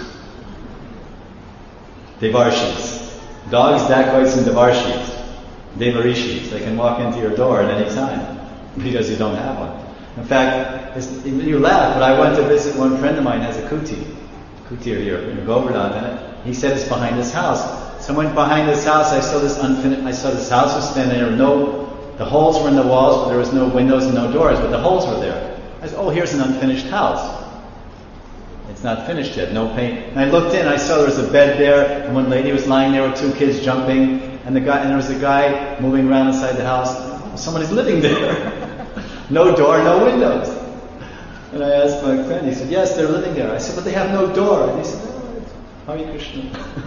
S1: Devarshis. Dogs, dacoits, and devarshis. Devarishis. They can walk into your door at any time because you don't have one. In fact, it's, you laugh, but I went to visit one friend of mine has a kuti. Kutir here in Govardhan, and he said it's behind his house. So I went behind his house, I saw this unfinished, I saw this house was standing there, no, the holes were in the walls, but there was no windows and no doors, but the holes were there. I said, oh, here's an unfinished house. It's not finished yet, no paint. And I looked in, I saw there was a bed there, and one lady was lying there with two kids jumping, and the guy, and there was a guy moving around inside the house. Oh, someone is living there. No door, no windows. And I asked my friend, he said, yes, they're living there. I said, but they have no door. And he said, oh, Hare Krishna.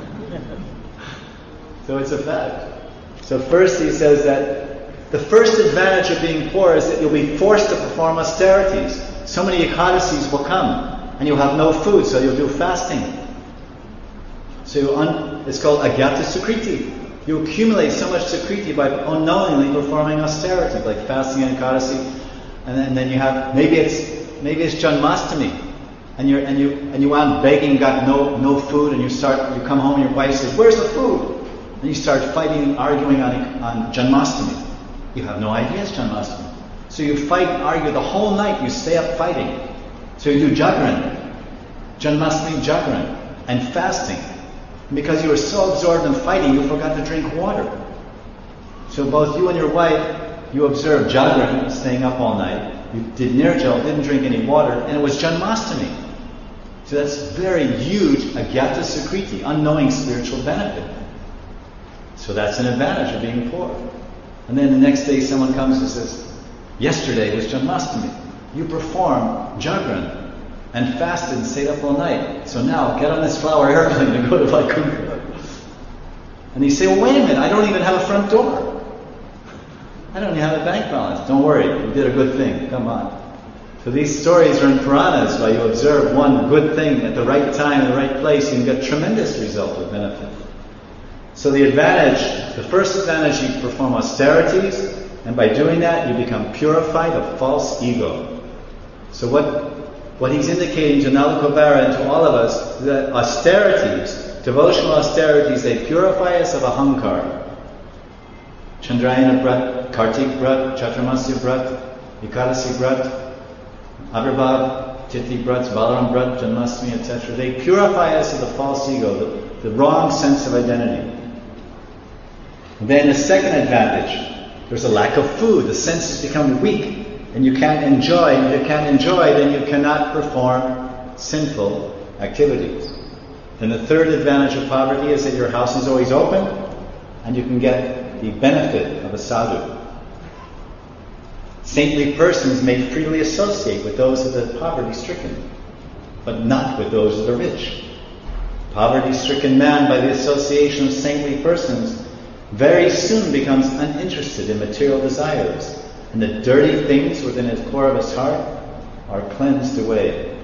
S1: So it's a fact. So first he says that the first advantage of being poor is that you'll be forced to perform austerities. So many ekadasis will come, and you'll have no food, so you'll do fasting. So you un- it's called agyata sukriti. You accumulate so much sukriti by unknowingly performing austerity, like fasting and ekadasi, and then, and then you have maybe it's maybe it's Janmashtami, and you and you and you out begging, got no no food, and you start you come home and your wife says, "Where's the food?" And you start fighting and arguing on on Janmashtami. You have no idea it's Janmashtami, so you fight and argue the whole night. You stay up fighting. So you do Jagran, Janmashtami Jagran, and fasting. And because you were so absorbed in fighting, you forgot to drink water. So both you and your wife, you observed Jagran, staying up all night. You did Nirjal, didn't drink any water, and it was Janmashtami. So that's very huge agyata sukriti, unknowing spiritual benefit. So that's an advantage of being poor. And then the next day someone comes and says, yesterday was Janmashtami. You performed Jagran and fasted and stayed up all night. So now get on this flower airplane and go to Vaikuntha. And you say, well, wait a minute, I don't even have a front door. I don't even have a bank balance. Don't worry, you did a good thing. Come on. So these stories are in Puranas, where you observe one good thing at the right time, in the right place, and you get tremendous result of benefit. So the advantage, the first advantage, you perform austerities, and by doing that, you become purified of false ego. So what, what he's indicating to Nalakuvara and to all of us, that austerities, devotional austerities, they purify us of ahankara. Chandrayana Brat, Kartik Brat, Chaturmasya Brat, Ekadasi Brat, Avirbhav, Tithi Brats, Balaram Brat, Janmashtami, et cetera. They purify us of the false ego, the, the wrong sense of identity. And then the second advantage, there's a lack of food. The senses become weak, and you can't enjoy. And if you can't enjoy, then you cannot perform sinful activities. Then the third advantage of poverty is that your house is always open, and you can get the benefit of a sadhu. Saintly persons may freely associate with those of the poverty-stricken, but not with those of the rich. Poverty-stricken man, by the association of saintly persons, very soon becomes uninterested in material desires, and the dirty things within his core of his heart are cleansed away.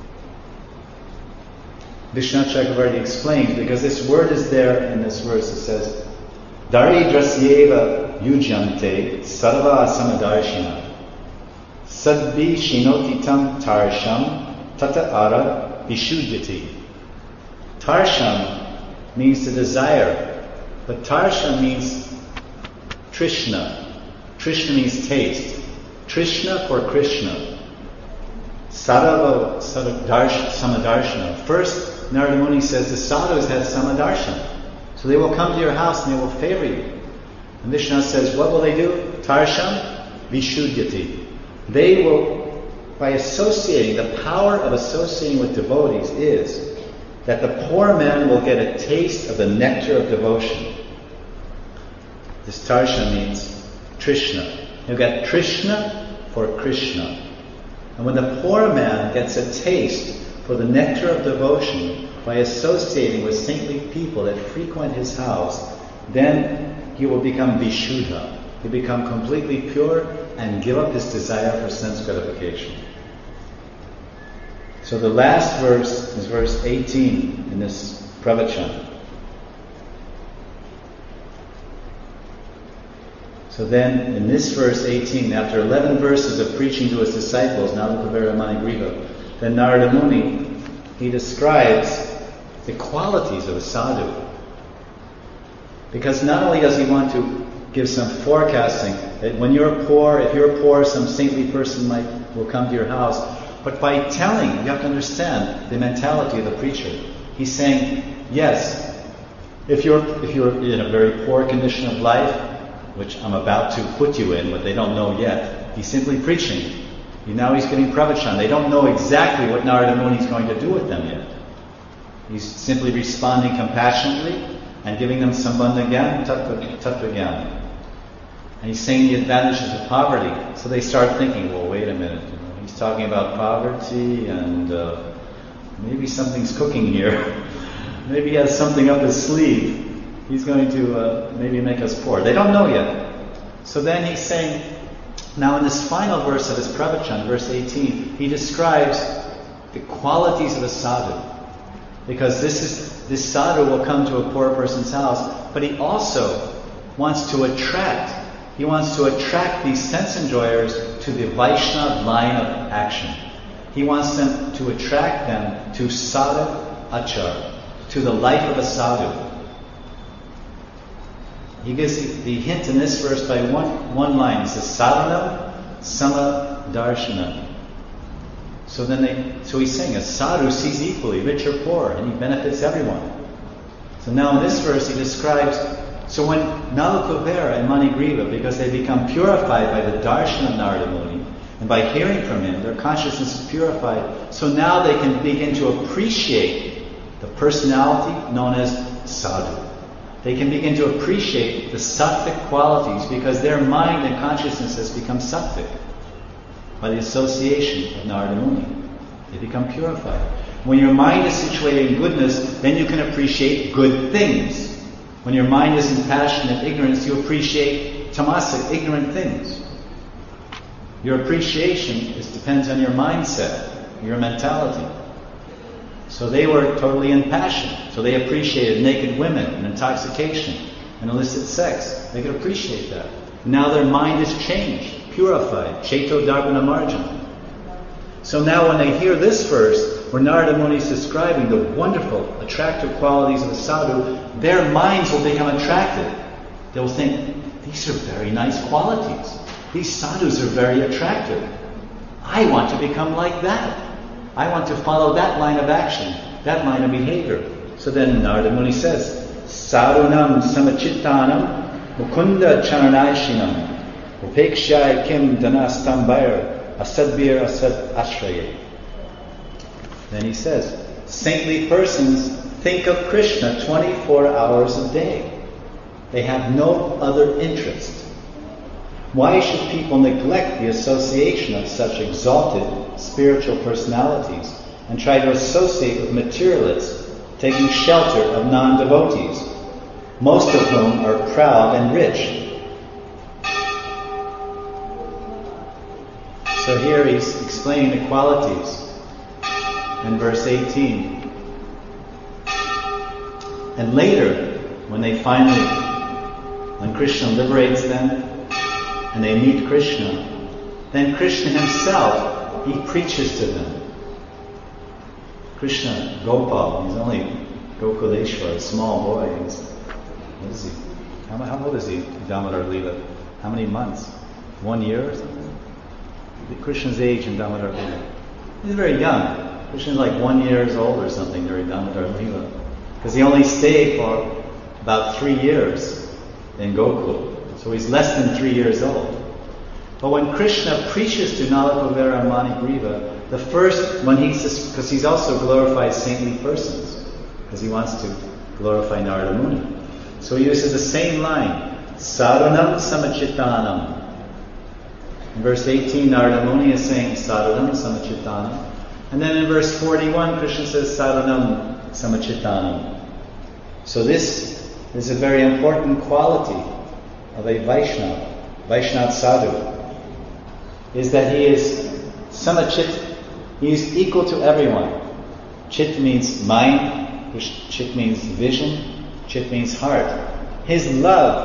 S1: Vishwanath Chakravarti explains, because this word is there in this verse, it says, Daridrasyeva yujyante sarva samadarshina sadbi shinotitam tarsham tata ara vishudyati. Tarsham means to desire, but tarsha means Trishna. Trishna means taste. Trishna for Krishna. Sarava samadarshana. First, Narada Muni says the sadhus have samadarshana. So they will come to your house and they will favor you. And Vishnu says, what will they do? Tarsham vishudyati. They will, by associating, the power of associating with devotees is that the poor man will get a taste of the nectar of devotion. This tarsha means Trishna. You'll get Trishna for Krishna. And when the poor man gets a taste for the nectar of devotion, by associating with saintly people that frequent his house, then he will become vishuddha. He'll become completely pure and give up his desire for sense gratification. So the last verse is verse eighteen in this pravachan. So then, in this verse eighteen, after eleven verses of preaching to his disciples, Nalakavara Manigriva, then Narada Muni, he describes the qualities of a sadhu. Because not only does he want to give some forecasting, that when you're poor, if you're poor, some saintly person might will come to your house, but by telling, you have to understand the mentality of the preacher. He's saying, yes, if you're if you're in a very poor condition of life, which I'm about to put you in, but they don't know yet, he's simply preaching. Now he's giving pravachan. They don't know exactly what Narada Muni is going to do with them yet. He's simply responding compassionately and giving them sambandha gyan, tattva, tattva gyan. And he's saying the advantages of poverty. So they start thinking, well, wait a minute. You know, he's talking about poverty and uh, maybe something's cooking here. Maybe he has something up his sleeve. He's going to uh, maybe make us poor. They don't know yet. So then he's saying, now in this final verse of his pravachan, verse eighteen, he describes the qualities of a sadhu. Because this is this sadhu will come to a poor person's house, but he also wants to attract, he wants to attract these sense enjoyers to the Vaishnava line of action. He wants them to attract them to sadhu achar, to the life of a sadhu. He gives the hint in this verse by one, one line. He says, sadhanam sama darshanam. So then they, so he's saying a sadhu sees equally, rich or poor, and he benefits everyone. So now in this verse he describes, so when Nalakuvara and Manigriva, because they become purified by the darshan of Narada Muni, and by hearing from him, their consciousness is purified, so now they can begin to appreciate the personality known as sadhu. They can begin to appreciate the sattvic qualities because their mind and consciousness has become sattvic by the association of Narada Muni. They become purified. When your mind is situated in goodness, then you can appreciate good things. When your mind is in passion and ignorance, you appreciate tamasic, ignorant things. Your appreciation is, depends on your mindset, your mentality. So they were totally in passion. So they appreciated naked women and intoxication and illicit sex. They could appreciate that. Now their mind is changed, purified. Cheto Darbana Marjan. So now when they hear this verse, where Narada Muni is describing the wonderful, attractive qualities of a sadhu, their minds will become attracted. They will think, these are very nice qualities. These sadhus are very attractive. I want to become like that. I want to follow that line of action, that line of behavior. So then Narada Muni says, Sarunam samachittanam mukunda charanaishinam upekshai kim danastambair asadbir asad ashraye. Then he says, saintly persons think of Krishna twenty-four hours a day. They have no other interest. Why should people neglect the association of such exalted spiritual personalities and try to associate with materialists, taking shelter of non-devotees, most of whom are proud and rich? So here he's explaining the qualities in verse eighteen. And later, when they finally, when Krishna liberates them, and they meet Krishna, then Krishna himself, he preaches to them. Krishna, Gopal, he's only Gokuleshwar, a small boy. He's, what is he? How, how old is he, Damodar Leela? How many months? One year or something? Krishna's age in Damodar Leela. He's very young. Krishna's like one year old or something during Damodar Leela. Because he only stayed for about three years in Gokul. So he's less than three years old. But when Krishna preaches to Nalakuvara and Manigriva, the first, when he's, because he's also glorifies saintly persons, because he wants to glorify Narada Muni. So he uses the same line, Sarunam samachittanam. In verse eighteen, Narada Muni is saying Sarunam samachittanam. And then in verse forty-one, Krishna says Sarunam samachittanam. So this is a very important quality of a Vaishnava, Vaishnava sadhu, is that he is samachit, he is equal to everyone. Chit means mind, chit means vision, chit means heart. His love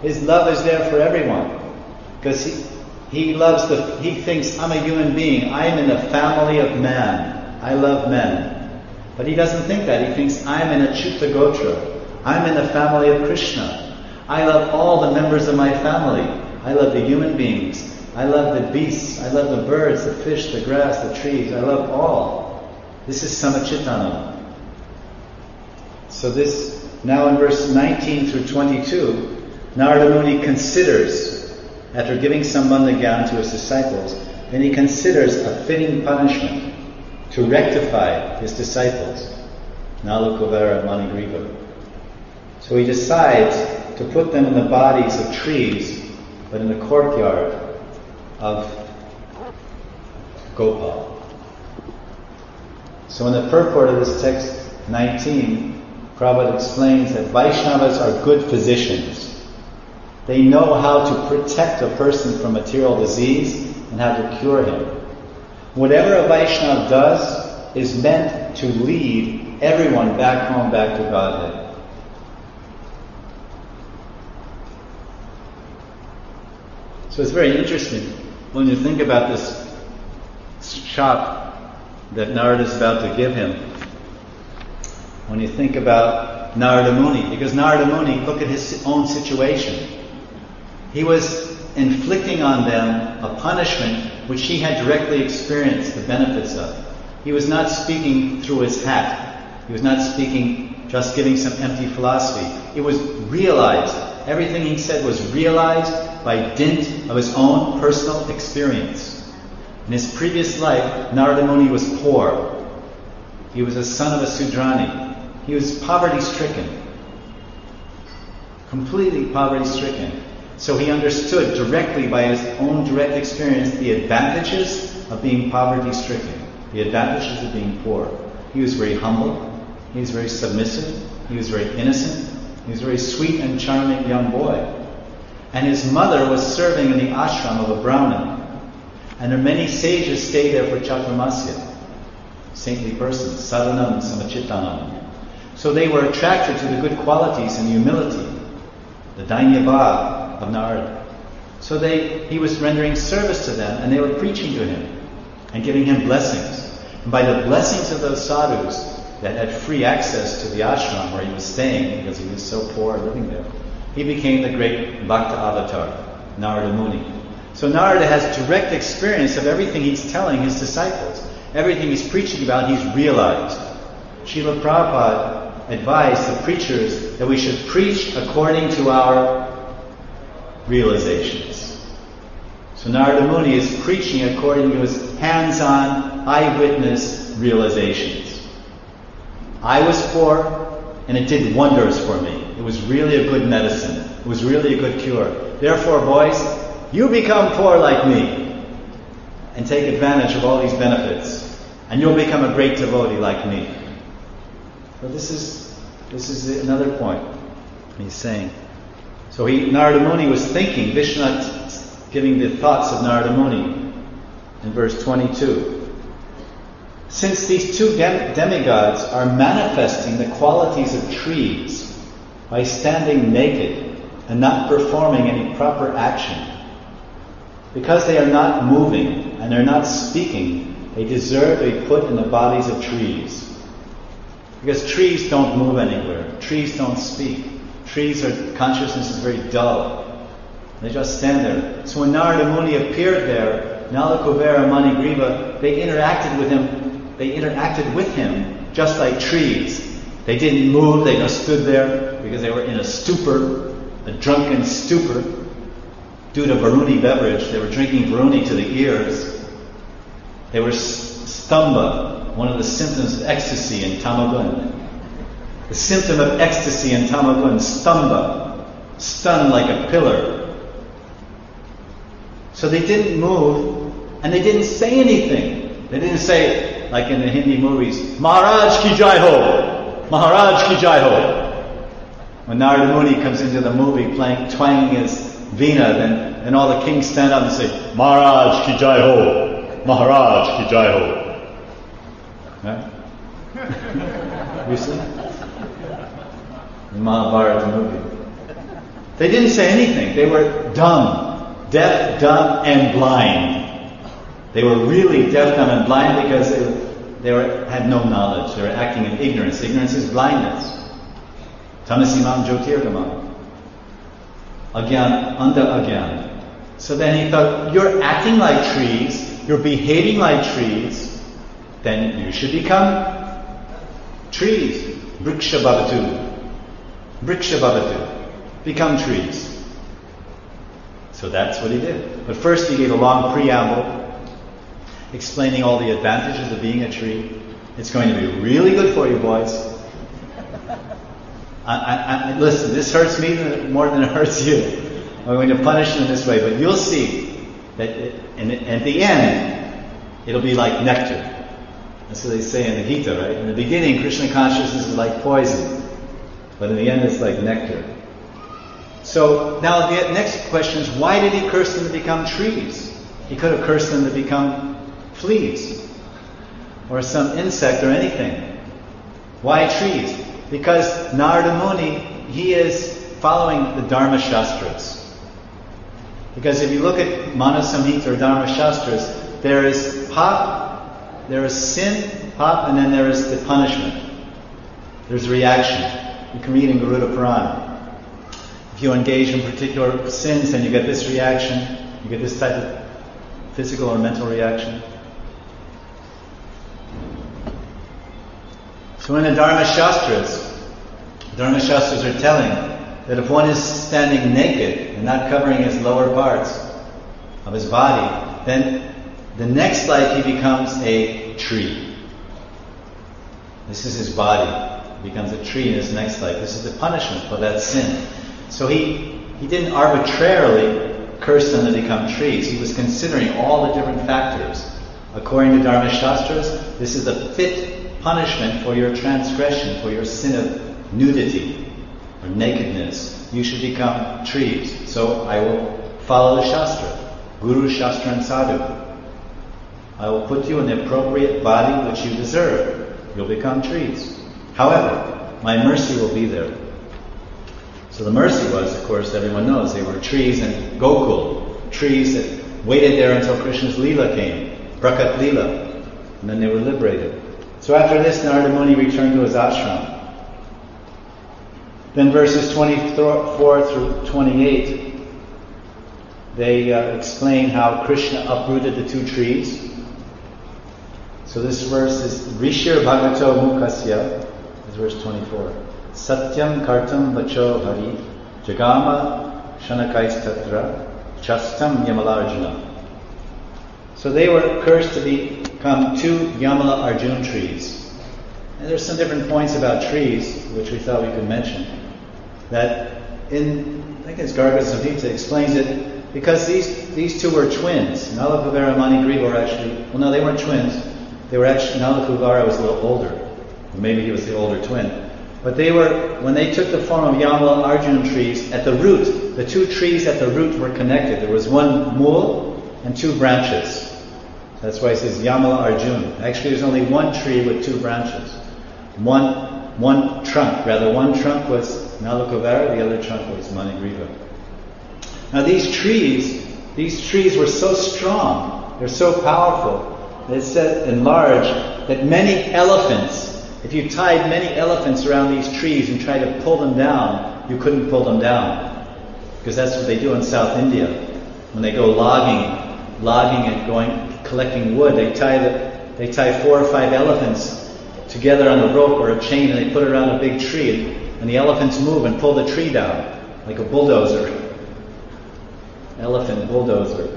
S1: His love is there for everyone. Because he, he loves the, he thinks, I'm a human being. I am in a family of man. I love men. But he doesn't think that. He thinks, I'm in a Achyuta Gotra. I'm in the family of Krishna. I love all the members of my family. I love the human beings. I love the beasts. I love the birds, the fish, the grass, the trees. I love all. This is Samachittanam. So this, now in verse nineteen through twenty-two, Narada Muni considers, after giving Sambandha Gyan to his disciples, then he considers a fitting punishment to rectify his disciples, Nala, Kuvera, and Manigriva. So he decides to put them in the bodies of trees, but in the courtyard of Gopal. So in the purport of this text, nineteen, Prabhupada explains that Vaishnavas are good physicians. They know how to protect a person from material disease and how to cure him. Whatever a Vaishnava does is meant to lead everyone back home, back to Godhead. So it's very interesting when you think about this shop that Narada is about to give him. When you think about Narada Muni, because Narada Muni, look at his own situation. He was inflicting on them a punishment which he had directly experienced the benefits of. He was not speaking through his hat. He was not speaking, just giving some empty philosophy. It was realized. Everything he said was realized by dint of his own personal experience. In his previous life, Narada Muni was poor. He was a son of a Sudrani. He was poverty-stricken. Completely poverty-stricken. So he understood directly by his own direct experience the advantages of being poverty-stricken, the advantages of being poor. He was very humble. He was very submissive. He was very innocent. He was a very sweet and charming young boy. And his mother was serving in the ashram of a Brahmin. And there many sages stayed there for Chaturmasya, saintly persons, sadhanam, samachittanam. So they were attracted to the good qualities and humility, the dainyabhav of Narada. So they, he was rendering service to them, and they were preaching to him and giving him blessings. And by the blessings of those sadhus that had free access to the ashram where he was staying, because he was so poor living there, he became the great Bhakta avatar, Narada Muni. So Narada has direct experience of everything he's telling his disciples. Everything he's preaching about, he's realized. Srila Prabhupada advised the preachers that we should preach according to our realizations. So Narada Muni is preaching according to his hands-on, eyewitness realizations. I was poor, and it did wonders for me. It was really a good medicine. It was really a good cure. Therefore, boys, you become poor like me and take advantage of all these benefits, and you'll become a great devotee like me. So this is this is another point he's saying. So he, Narada Muni was thinking, Vishwanath giving the thoughts of Narada Muni in verse twenty-two. Since these two dem- demigods are manifesting the qualities of trees by standing naked and not performing any proper action, because they are not moving and they're not speaking, they deserve to be put in the bodies of trees. Because trees don't move anywhere. Trees don't speak. Trees are, consciousness is very dull. They just stand there. So when Narada Muni appeared there, Nala, Kuvera, Manigriva, they interacted with him. They interacted with him just like trees. They didn't move. They just stood there because they were in a stupor, a drunken stupor. Due to Varuni beverage, they were drinking Varuni to the ears. They were stamba, one of the symptoms of ecstasy in Tamagun. The symptom of ecstasy in Tamagun, stamba, stunned like a pillar. So they didn't move, and they didn't say anything. They didn't say, like in the Hindi movies, Maharaj ki jai ho, Maharaj ki jai ho. When Narada Muni comes into the movie playing, twanging his Veena, then and all the kings stand up and say, Maharaj ki jai ho, Maharaj ki jai ho. Right? You see? The Mahabharata movie. They didn't say anything. They were dumb, deaf, dumb, and blind. They were really deaf, dumb, and blind because they, they were, had no knowledge. They were acting in ignorance. Ignorance is blindness. Tamasimam jyotirgamam. Agyan, anda agyan. So then he thought, you're acting like trees, you're behaving like trees, then you should become trees. Vriksha bhavatu. Vriksha bhavatu. Become trees. So that's what he did. But first he gave a long preamble explaining all the advantages of being a tree. It's going to be really good for you, boys. I, I, I, listen, this hurts me more than it hurts you. I'm going to punish you in this way, but you'll see that it, and at the end, it'll be like nectar. That's what they say in the Gita, right? In the beginning, Krishna consciousness is like poison, but in the end, it's like nectar. So now the next question is, why did he curse them to become trees? He could have cursed them to become fleas or some insect or anything. Why trees? Because Narada Muni, he is following the Dharma Shastras. Because if you look at Manu Samhita or Dharma Shastras, there is pop, there is sin, pop, and then there is the punishment. There's reaction. You can read in Garuda Purana. If you engage in particular sins, then you get this reaction, you get this type of physical or mental reaction. So in the Dharma Shastras, Dharma Shastras are telling that if one is standing naked and not covering his lower parts of his body, then the next life he becomes a tree. This is his body. He becomes a tree in his next life. This is the punishment for that sin. So he, he didn't arbitrarily curse them to become trees. He was considering all the different factors. According to Dharma Shastras, this is a fit punishment for your transgression, for your sin of nudity or nakedness. You should become trees. So I will follow the Shastra, Guru, Shastra, and Sadhu. I will put you in the appropriate body which you deserve. You'll become trees. However, my mercy will be there. So the mercy was, of course, everyone knows, they were trees in Gokul, trees that waited there until Krishna's Leela came, Prakat Leela, and then they were liberated. So after this, Narada Muni returned to his ashram. Then verses twenty-four through twenty-eight, they uh, explain how Krishna uprooted the two trees. So this verse is Rishir Bhagavato Mukasya, is verse twenty-four. Satyam kartam vacho hari jagama shanakais tatra chastam yamalarjuna. So they were cursed to become two Yamala Arjuna trees. And there's some different points about trees which we thought we could mention. That in, I think it's Garga Samhita explains it, because these these two were twins. Nalakuvara and Manigriva were actually, well no, they weren't twins. They were actually, Nalakuvara was a little older. Maybe he was the older twin. But they were, when they took the form of Yamala Arjuna trees, at the root, the two trees at the root were connected. There was one mool and two branches. That's why it says Yamala Arjuna. Actually, there's only one tree with two branches. One one trunk, rather one trunk was Nalakuvara, the other trunk was Manigriva. Now these trees, these trees were so strong, they're so powerful, it said in large that many elephants, if you tied many elephants around these trees and tried to pull them down, you couldn't pull them down. Because that's what they do in South India. When they go logging, logging and going, collecting wood, they tie the, they tie four or five elephants together on a rope or a chain and they put it around a big tree. And the elephants move and pull the tree down, like a bulldozer. Elephant bulldozer.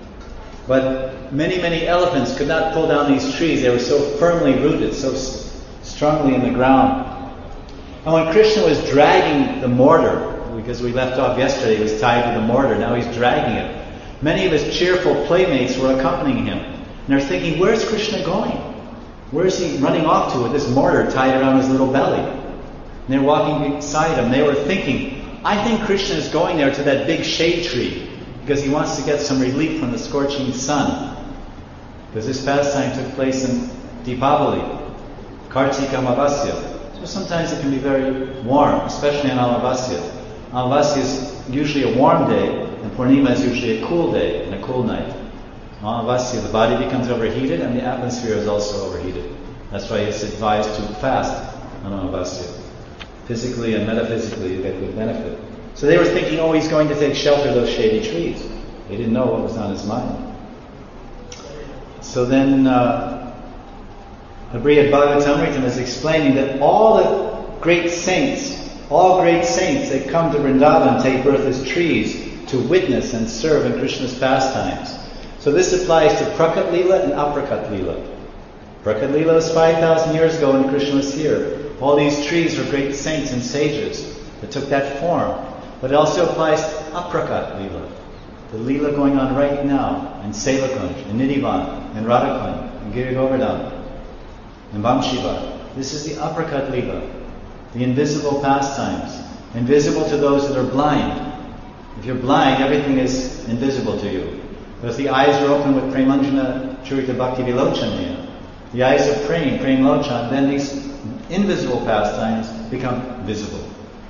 S1: But many, many elephants could not pull down these trees. They were so firmly rooted, so strongly in the ground. And when Krishna was dragging the mortar, because we left off yesterday, he was tied to the mortar, now he's dragging it. Many of his cheerful playmates were accompanying him. And they're thinking, where's Krishna going? Where's he running off to with this mortar tied around his little belly? And they're walking beside him. They were thinking, I think Krishna is going there to that big shade tree because he wants to get some relief from the scorching sun. Because this pastime took place in Deepavali, Kartika Amavasya. So sometimes it can be very warm, especially on Amavasya. Amavasya is usually a warm day, and Purnima is usually a cool day and a cool night. Amavasya, the body becomes overheated and the atmosphere is also overheated. That's why it's advised to fast on Amavasya. Physically and metaphysically, you get good benefit. So they were thinking, oh, he's going to take shelter of those shady trees. They didn't know what was on his mind. So then, uh, the Brihad Bhagavatamrita is explaining that all the great saints, all great saints that come to Vrindavan take birth as trees to witness and serve in Krishna's pastimes. So this applies to Prakat Leela and Aprakat Leela. Prakat Leela was five thousand years ago when Krishna was here. All these trees were great saints and sages that took that form. But it also applies to Aprakat Leela. The Leela going on right now in Sevakunj, in Nidhivan, in Radhakund, in Giri Govardhan, in Vamshiva. This is the Aprakat Leela, the invisible pastimes, invisible to those that are blind. If you're blind, everything is invisible to you. But if the eyes are open with Premanjana Churita Bhakti Vilochaniya, the eyes of Prem, Prem Lochan, then these invisible pastimes become visible.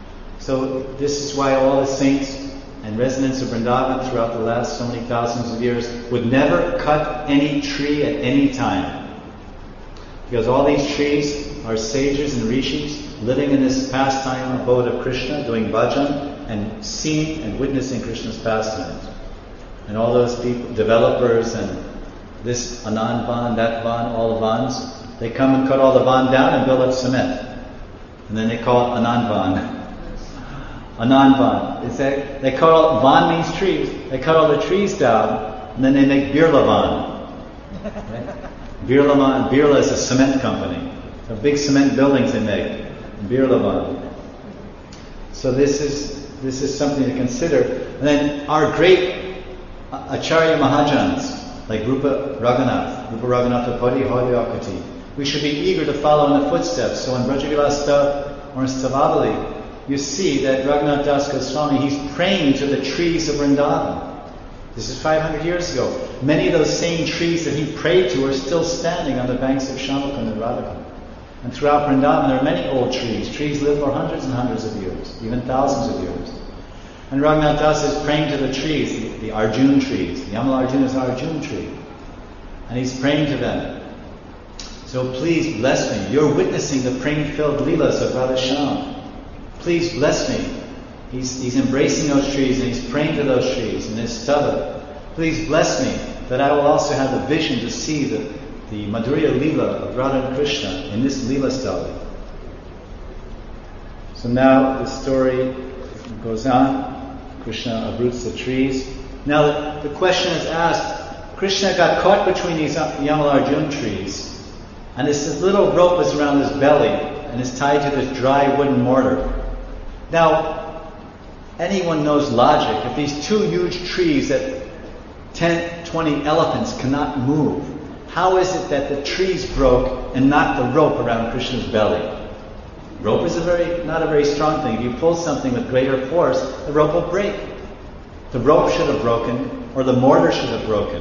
S1: So this is why all the saints and residents of Vrindavan throughout the last so many thousands of years would never cut any tree at any time. Because all these trees are sages and rishis living in this pastime abode of Krishna, doing bhajan and seeing and witnessing Krishna's pastimes. And all those people, developers and this Anand Van, that Van, all the Vans, they come and cut all the Van down and build up cement. And then they call it Anand Van. Anand Van. It's that they cut all, Van means trees, they cut all the trees down and then they make Birla Van. Right? Birla Van, Birla is a cement company. So big cement buildings they make. Birla Van. So this is this is something to consider. And then our great Acharya Mahajans, like Rupa Raghunath, Rupa Raghunath Padi Hariakati, we should be eager to follow in the footsteps. So in Brajavilasta or in Stavavali, you see that Raghunath Das Goswami, he's praying to the trees of Vrindavan. This is five hundred years ago. Many of those same trees that he prayed to are still standing on the banks of Shamakund and Radhakund. And throughout Vrindavan there are many old trees. Trees live for hundreds and hundreds of years, even thousands of years. And Raghunath Das is praying to the trees, the, the Arjun trees. The Yamal Arjuna is an Arjun tree. And he's praying to them. So please bless me. You're witnessing the praying-filled Leelas of Radha Shyam. Please bless me. He's, he's embracing those trees and he's praying to those trees in his stava. Please bless me that I will also have the vision to see the, the Madhurya Leela of Radha and Krishna in this Leela stava. So now the story goes on. Krishna uproots the trees. Now the, the question is asked, Krishna got caught between these Yamal Arjun trees and this little rope is around his belly and is tied to this dry wooden mortar. Now, anyone knows logic. If these two huge trees that ten, twenty elephants cannot move, how is it that the trees broke and not the rope around Krishna's belly? Rope is a very not a very strong thing. If you pull something with greater force, the rope will break. The rope should have broken, or the mortar should have broken.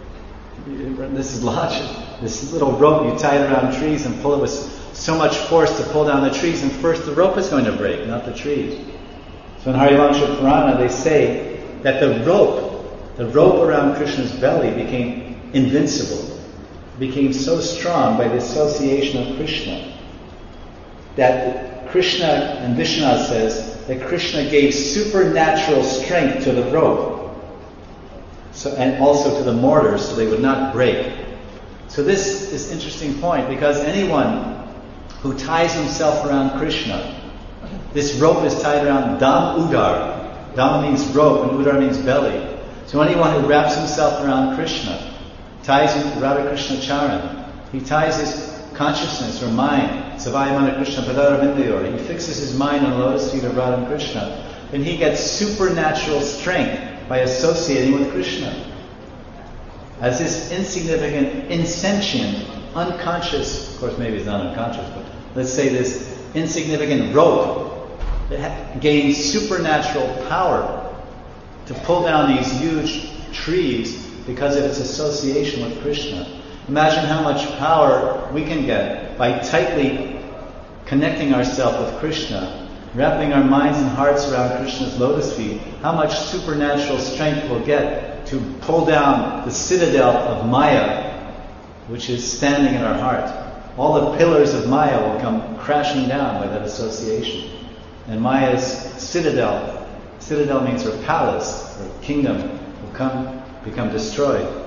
S1: This is logic. This little rope you tie it around trees and pull it with so much force to pull down the trees, and first the rope is going to break, not the trees. So in Harivansha Purana they say that the rope, the rope around Krishna's belly became invincible, became so strong by the association of Krishna, that Krishna, and Vishwanath says, that Krishna gave supernatural strength to the rope, so, and also to the mortars, so they would not break. So this is an interesting point, because anyone who ties himself around Krishna, this rope is tied around Dam Udar. Dam means rope and Udar means belly. So anyone who wraps himself around Krishna, ties him to Radha Krishna Charan, he ties his consciousness or mind, Savayamana Krishna Padaravindayor, he fixes his mind on the lotus feet of Radha and Krishna, then he gets supernatural strength by associating with Krishna. As this insignificant, insentient, unconscious, of course maybe it's not unconscious, but let's say this insignificant rope that gains supernatural power to pull down these huge trees because of its association with Krishna. Imagine how much power we can get by tightly connecting ourselves with Krishna wrapping our minds and hearts around Krishna's lotus feet, how much supernatural strength we'll get to pull down the citadel of Maya, which is standing in our heart. All the pillars of Maya will come crashing down by that association. And Maya's citadel, citadel means her palace, her kingdom, will come become destroyed.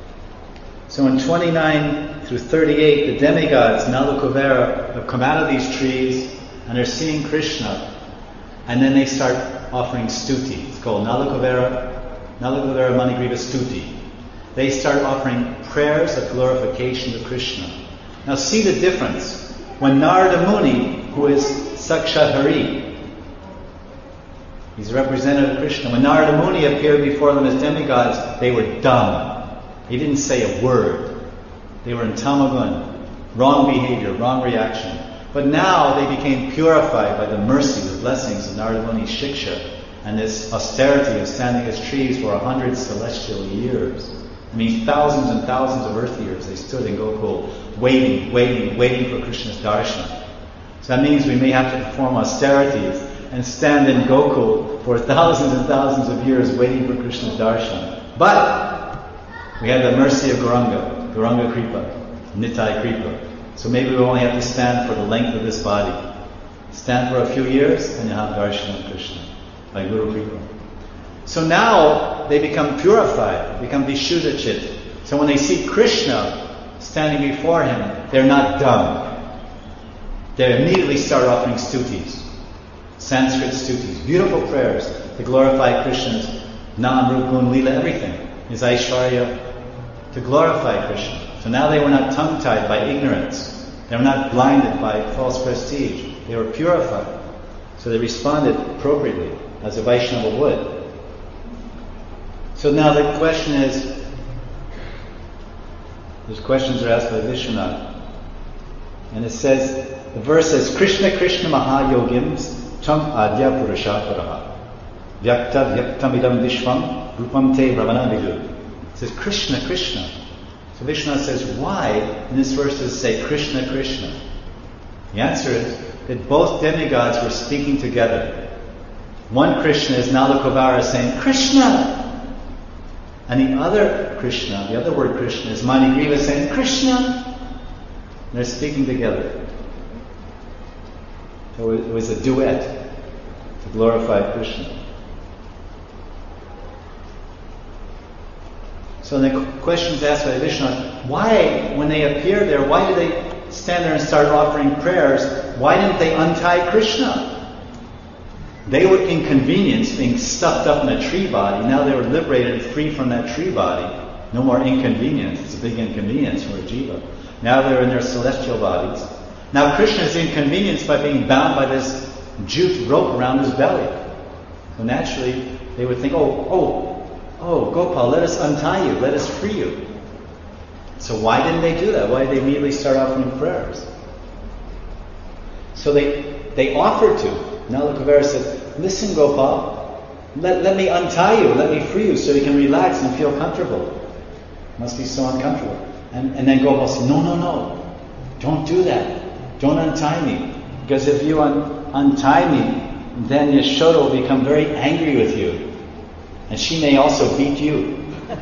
S1: So in twenty-nine through thirty-eight, the demigods, Nala-Kuvera, have come out of these trees and are seeing Krishna. And then they start offering stuti. It's called Nala-Kuvera, Nala-Kuvera Manigriva Stuti. They start offering prayers of glorification to Krishna. Now see the difference. When Narada Muni, who is Sakshat Hari, he's a representative of Krishna. When Narada Muni appeared before them as demigods, they were dumb. He didn't say a word. They were in tamagun, wrong behavior, wrong reaction. But now they became purified by the mercy, the blessings of Narada Muni's shiksha and this austerity of standing as trees for a hundred celestial years. I mean, thousands and thousands of earth years they stood in Gokul, waiting, waiting, waiting for Krishna's darshan. So that means we may have to perform austerities and stand in Gokul for thousands and thousands of years waiting for Krishna's darshan. But we have the mercy of Gauranga, Gauranga Kripa, Nitai Kripa. So maybe we only have to stand for the length of this body. Stand for a few years and you'll have darshan of Krishna by Guru Kripa. So now they become purified, become Vishuddha Chit. So when they see Krishna standing before him, they're not dumb. They immediately start offering stutis, Sanskrit stutis, beautiful prayers to glorify Krishna's Nam, Rup, Gun, Leela, everything, his Aishwarya, to glorify Krishna. So now they were not tongue-tied by ignorance. They were not blinded by false prestige. They were purified. So they responded appropriately, as a Vaishnava would. So now the question is, those questions are asked by Vishwanath. And it says, the verse says, Krishna Krishna Mahayogims Tam Adya Purushaparaha Vyakta Vyaktamidam Vishvam Rupam Te Ravana Vidu. It says Krishna Krishna. So Vishwanath says, why in this verse does it say Krishna Krishna? The answer is that both demigods were speaking together. One Krishna is Nala-Kuvera saying, Krishna! And the other Krishna, the other word Krishna, is Manigriva saying, Krishna! And they're speaking together. So it was a duet to glorify Krishna. So the question is asked by Vishnu, why, when they appear there, why do they stand there and start offering prayers? Why didn't they untie Krishna? They were inconvenienced, being stuffed up in a tree body. Now they were liberated, free from that tree body. No more inconvenience. It's a big inconvenience for a jiva. Now they're in their celestial bodies. Now Krishna is inconvenienced by being bound by this jute rope around his belly. So naturally, they would think, oh, oh, oh, Gopal, let us untie you, let us free you. So why didn't they do that? Why did they immediately start offering prayers? So they they offered to. Nala-Kuvera said, listen, Gopal, let, let me untie you, let me free you so you can relax and feel comfortable. It must be so uncomfortable. And, and then Gopal said, no, no, no, don't do that. Don't untie me. Because if you un- untie me, then Yashoda will become very angry with you. And she may also beat you.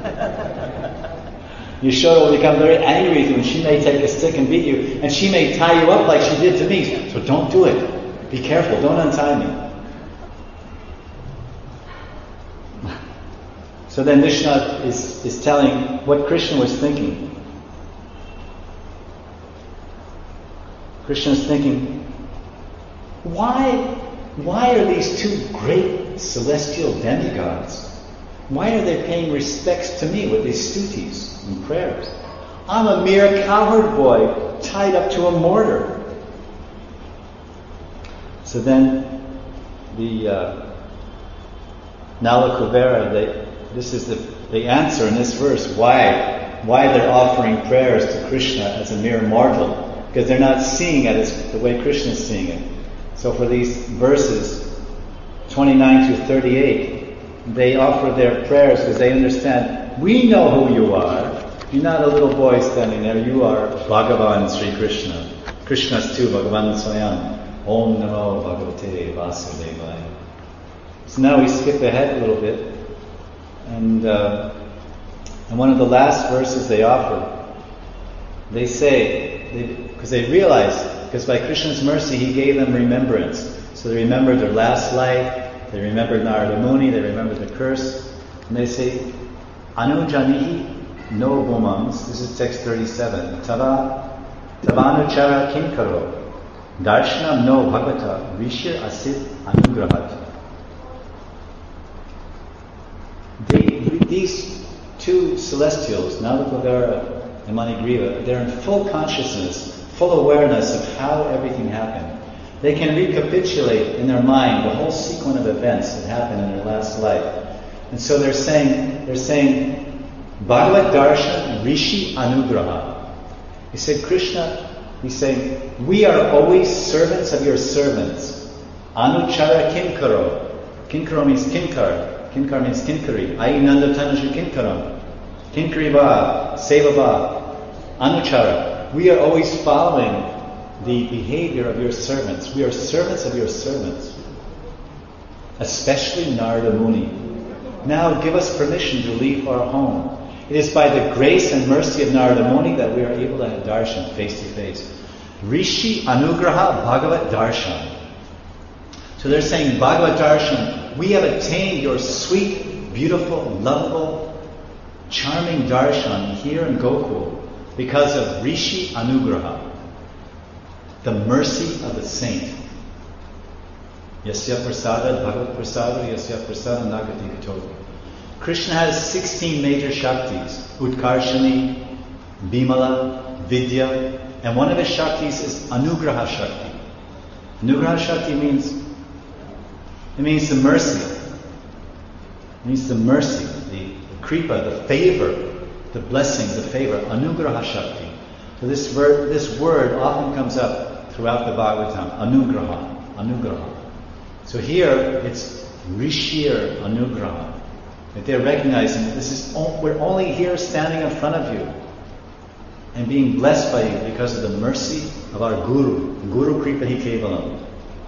S1: Yashoda will become very angry with you and she may take a stick and beat you. And she may tie you up like she did to me. So don't do it. Be careful, don't untie me. So then Vishnu is, is telling what Krishna was thinking. Krishna is thinking, why, why are these two great celestial demigods, why are they paying respects to me with these stutis and prayers? I'm a mere cowherd boy tied up to a mortar. So then the uh, Nala-Kuvera, they, this is the, the answer in this verse, why, why they're offering prayers to Krishna as a mere mortal, because they're not seeing it as the way Krishna is seeing it. So for these verses, twenty-nine to thirty-eight, they offer their prayers because they understand, we know who you are. You're not a little boy standing there, you are Bhagavan Sri Krishna. Krishna's too, Bhagavan Swayam. Om Namo Bhagavate Vasudevaya. So now we skip ahead a little bit, and uh, and one of the last verses they offer, they say, because they, they realize, because by Krishna's mercy He gave them remembrance. So they remembered their last life, they remembered Narada Muni, they remembered the curse, and they say, Anujanihi no bhumams, this is text thirty-seven, Tava Tavanuchara kinkaro, Darshanam no bhagavata, Rishir asit anugrahat. They, these two celestials, Nalakuvara and Manigriva, they're in full consciousness, full awareness of how everything happened. They can recapitulate in their mind the whole sequence of events that happened in their last life. And so they're saying, they're saying, Bhagavad Darshan Rishi Anugraha. He said, Krishna, he's saying, we are always servants of your servants. Anuchara kinkaro. Kinkaro means kinkar. Kinkar means kinkari. Ai nandatanashu kinkaram. Kinkari va, seva va. Anuchara. We are always following the behavior of your servants. We are servants of your servants. Especially Narada Muni. Now give us permission to leave our home. It is by the grace and mercy of Narada Muni that we are able to have darshan face to face. Rishi Anugraha Bhagavat Darshan. So they're saying, Bhagavat Darshan, we have attained your sweet, beautiful, lovable, charming darshan here in Gokul because of Rishi Anugraha, the mercy of the saint. Yasya prasada Bhagavat prasada Yasya prasada Nagati Gatovi. Krishna has sixteen major Shaktis. Utkarshani, Bimala, Vidya, and one of his Shaktis is Anugraha Shakti. Anugraha Shakti means, it means the mercy. It means the mercy, the, the kripa, the favor, the blessing, the favor. Anugraha Shakti. So this word, this word often comes up throughout the Bhagavatam. Anugraha. Anugraha. So here it's Rishir Anugraha. That they're recognizing that this is we're only here standing in front of you and being blessed by you because of the mercy of our Guru, Guru Kripa Hi Kevalam.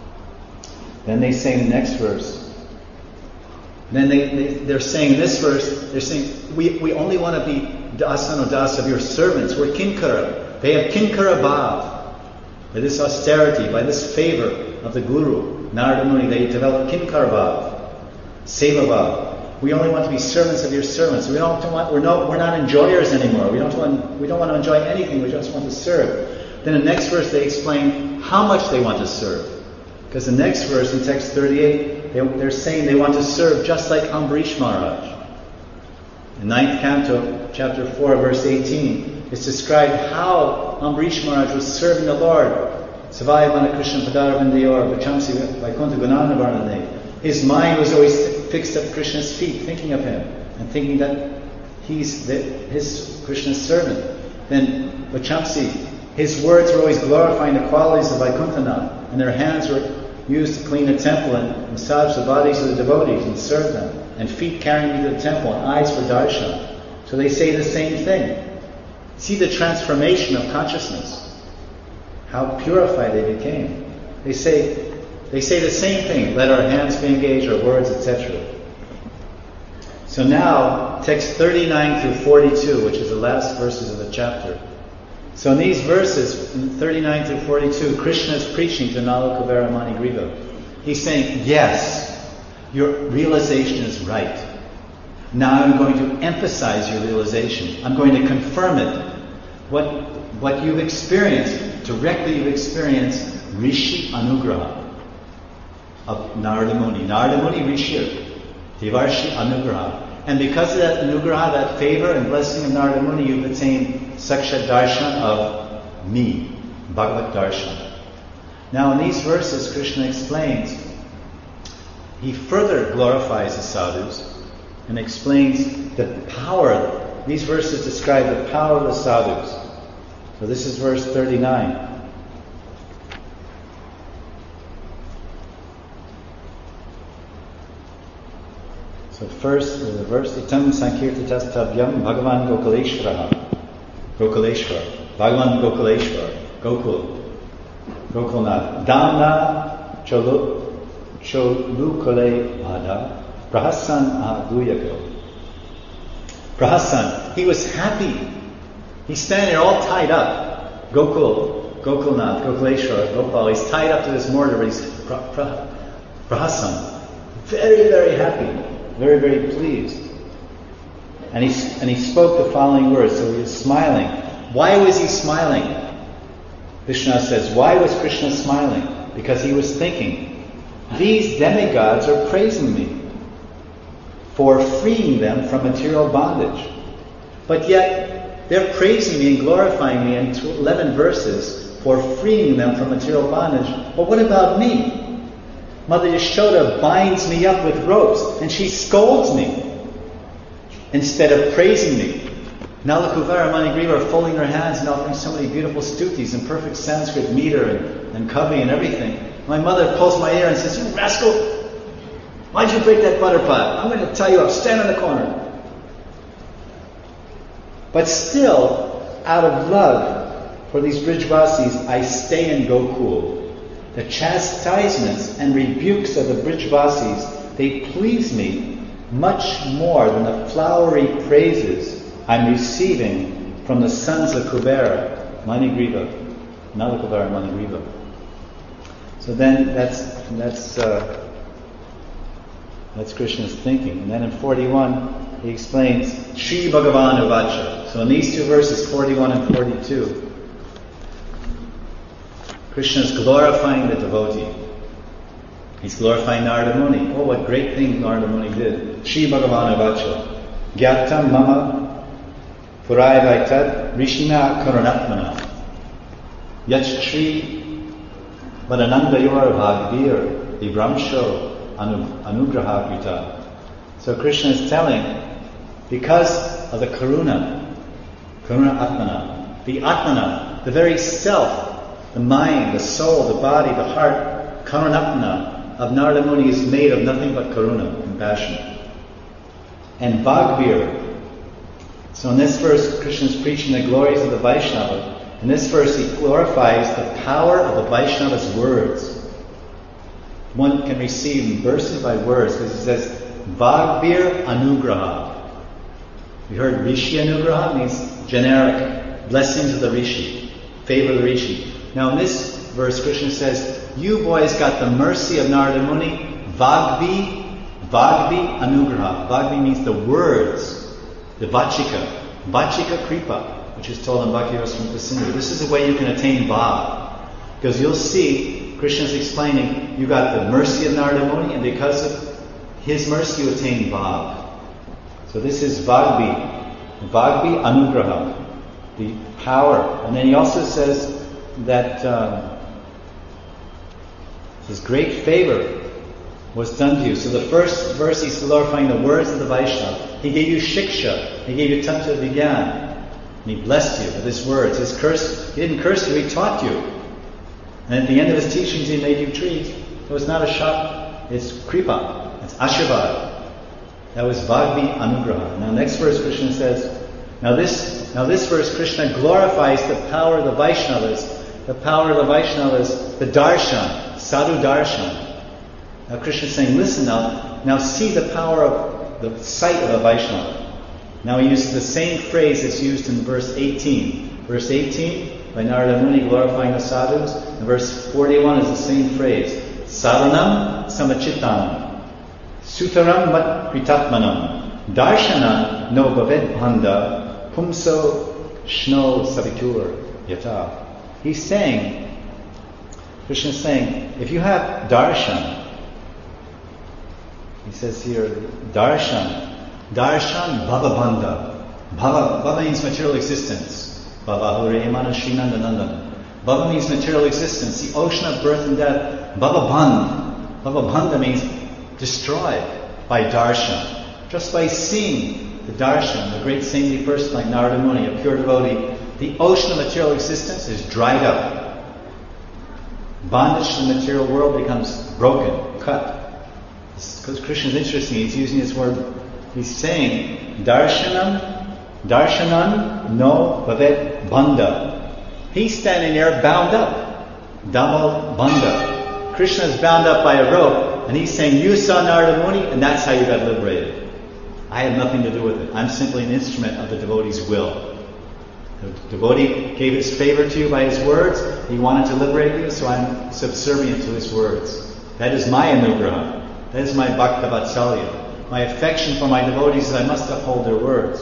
S1: Then they say in the next verse. Then they, they they're saying in this verse, they're saying we, we only want to be dasano das of your servants. We're kinkara. They have kinkara bhav. By this austerity, by this favor of the Guru, Narada Muni, they develop kinkara bhav, seva bhav. We only want to be servants of your servants. We don't want. We're no. We're not enjoyers anymore. We don't want. We don't want to enjoy anything. We just want to serve. Then the next verse they explain how much they want to serve, because the next verse in text thirty-eight they, they're saying they want to serve just like Ambarish Maharaj. In ninth canto, chapter four, verse eighteen, it's described how Ambarish Maharaj was serving the Lord. Savaya Mana Krishna Padaravindayor Vachamsi Vaikuntha Gunana Varnane. His mind was always fixed at Krishna's feet, thinking of him, and thinking that he's the, his Krishna's servant. Then Vachamsi, his words were always glorifying the qualities of Vaikuntha, and their hands were used to clean the temple and massage the bodies of the devotees and serve them, and feet carrying me to the temple, and eyes for darshan. So they say the same thing. See the transformation of consciousness, how purified they became. They say They say the same thing, let our hands be engaged, our words, et cetera. So now, text thirty-nine through forty-two, which is the last verses of the chapter. So in these verses, in thirty-nine through forty-two, Krishna is preaching to Nalakuvara Manigriva. He's saying, yes, your realization is right. Now I'm going to emphasize your realization. I'm going to confirm it. What, what you've experienced, directly you've experienced Rishi Anugraha of Narada Muni. Narada Muni Rishir, Devarshi Anugraha. And because of that Anugraha, that favor and blessing of Narada Muni, you've attained Sakshat Darshan of me, Bhagavat Darshan. Now in these verses, Krishna explains, he further glorifies the sadhus and explains the power. These verses describe the power of the sadhus. So this is verse thirty-nine. So first, the verse, Itam Sankirtatas Tavyam Bhagavan Gokuleshvaraha. Gokuleshwar. Bhagavan Gokuleshwar. Gokul. Gokulnath. Damna cholu cholukole bhada prahasan ahaduyako. Prahasan, he was happy. He's standing there all tied up. Gokul, Gokulnath, Gokuleshwar, Gopal, he's tied up to this mortar, he's pra, pra, prahasan. Very, very happy. Very, very pleased. And he, and he spoke the following words, so he was smiling. Why was he smiling? Vishnu says, why was Krishna smiling? Because he was thinking, these demigods are praising me for freeing them from material bondage. But yet, they're praising me and glorifying me in eleven verses for freeing them from material bondage. But what about me? Mother Yashoda binds me up with ropes and she scolds me instead of praising me. Nala Kuvera and Manigriva are folding their hands and offering so many beautiful stutis in perfect Sanskrit meter and, and kavi and everything. My mother pulls my ear and says, you rascal! Why'd you break that butter pot? I'm going to tie you up. Stand in the corner. But still, out of love for these Brijvasis, I stay in Gokul. The chastisements and rebukes of the Brijvasis, they please me much more than the flowery praises I'm receiving from the sons of Kubera, Manigriva, Nala Kubera and Manigriva. So then that's that's uh, that's Krishna's thinking. And then in forty-one, he explains Shri Bhagavan Uvacha. So in these two verses, forty-one and forty-two, Krishna is glorifying the devotee. He's glorifying Narada Muni. Oh, what great thing Narada Muni did. Shri Bhagavan Uvacha. Gyatam mama purai vaitad rishina karunatmana. Yachri vadanandayor bhagvir vibramsho anugraha krita. So Krishna is telling, because of the karuna, karuna atmana, the atmana, the very self, the mind, the soul, the body, the heart, karunatmana of Narada Muni is made of nothing but karuna, compassion. And Bhagvir. So in this verse, Krishna is preaching the glories of the Vaishnava. In this verse, he glorifies the power of the Vaishnava's words. One can receive verses by words, because he says, Bhagvir Anugraha. We heard Rishi Anugraha means generic, blessings of the Rishi, favor of the Rishi. Now in this verse, Krishna says, you boys got the mercy of Narada Muni, Vagvi, Vagvi Anugraha. Vagvi means the words, the Vachika, Vachika Kripa, which is told in Bhakti Rasamrita Sindhu. This is the way you can attain Bhav. Because you'll see, Krishna is explaining, you got the mercy of Narada Muni, and because of his mercy you attain Bhav. So this is Vagvi, Vagvi Anugraha, the power. And then he also says that um, his great favor was done to you. So the first verse he's glorifying the words of the Vaishnava. He gave you shiksha, he gave you tattva vigyan, and he blessed you with his words. His curse, he didn't curse you, he taught you. And at the end of his teachings he made you trees. So it's not a shop, it's kripa, it's ashirvad. That was Vagvi Anugraha. Now next verse Krishna says, now this now this verse Krishna glorifies the power of the Vaishnavas, the power of the Vaishnavas, the darshan, sadhu darshan. Now Krishna is saying, listen now, now see the power of the sight of a Vaishnava. Now he uses the same phrase that's used in verse eighteen. Verse eighteen, by Narada Muni glorifying the sadhus, and verse forty-one is the same phrase. Sadhanam samachittanam, sutaram mat kritatmanam, darshanam no bhaved bhanda, pumso shno savitur yata. He's saying, Krishna is saying, if you have darshan, he says here, darshan, darshan bhavabandha. Bhava, bhava means material existence. Bhava huremana srinandanandan. Bhava means material existence, the ocean of birth and death. Bhavabandha. Bhavabandha means destroyed by darshan. Just by seeing the darshan, the great saintly person like Narada Muni, a pure devotee, the ocean of material existence is dried up. Bondage to the material world becomes broken, cut. Because Krishna is interesting, he's using this word, he's saying, darshanam, darshanam no bhavet bandha. He's standing there bound up. Dhammo Bandha. Krishna is bound up by a rope, and he's saying, you saw Narada Muni, and that's how you got liberated. I have nothing to do with it. I'm simply an instrument of the devotee's will. The devotee gave his favor to you by his words. He wanted to liberate you, so I'm subservient to his words. That is my anugraha. That is my bhakta vatsalya. My affection for my devotees is I must uphold their words.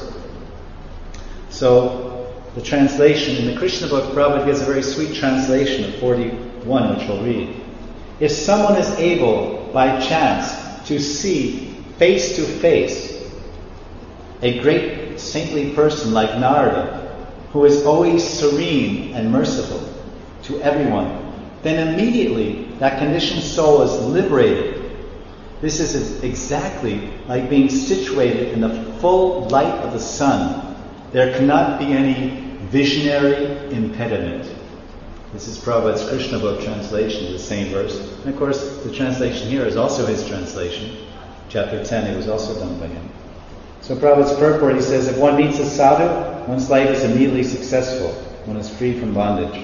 S1: So, the translation in the Krishna book, Prabhupada gives a very sweet translation of forty-one, which we'll read. If someone is able, by chance, to see face to face a great saintly person like Narada, who is always serene and merciful to everyone, then immediately that conditioned soul is liberated. This is exactly like being situated in the full light of the sun. There cannot be any visionary impediment. This is Prabhupada's Krishna book translation of the same verse. And of course, the translation here is also his translation. Chapter ten, it was also done by him. So Prabhupada's purport, he says, if one meets a sadhu, one's life is immediately successful. One is free from bondage.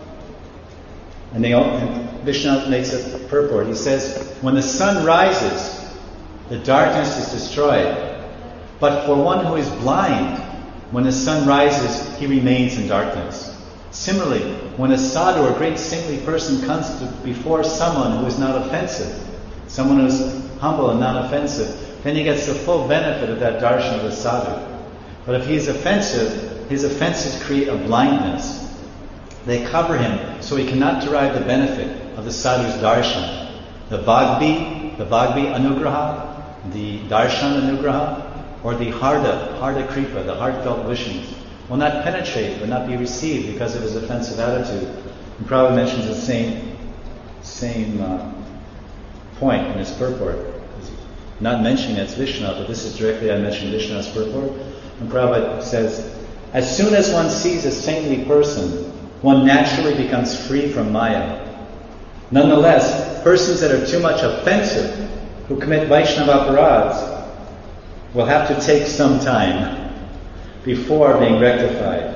S1: And, they all, and Vishnu makes a purport. He says, when the sun rises, the darkness is destroyed. But for one who is blind, when the sun rises, he remains in darkness. Similarly, when a sadhu or great saintly person comes to, before someone who is not offensive, someone who is humble and not offensive, then he gets the full benefit of that darshan of the sadhu. But if he is offensive, his offenses create a blindness. They cover him so he cannot derive the benefit of the sadhu's darshan. The Bhagbi, the Bhagbi Anugraha, the Darshan Anugraha, or the Harda, Harda Kripa, the heartfelt wishings, will not penetrate, will not be received because of his offensive attitude. And Prabhupada mentions the same, same uh, point in his purport. Not mentioning that's Vishnu, but this is directly I mentioned Vishnu's purport. And Prabhupada says, as soon as one sees a saintly person, one naturally becomes free from Maya. Nonetheless, persons that are too much offensive, who commit Vaishnava aparads, will have to take some time before being rectified.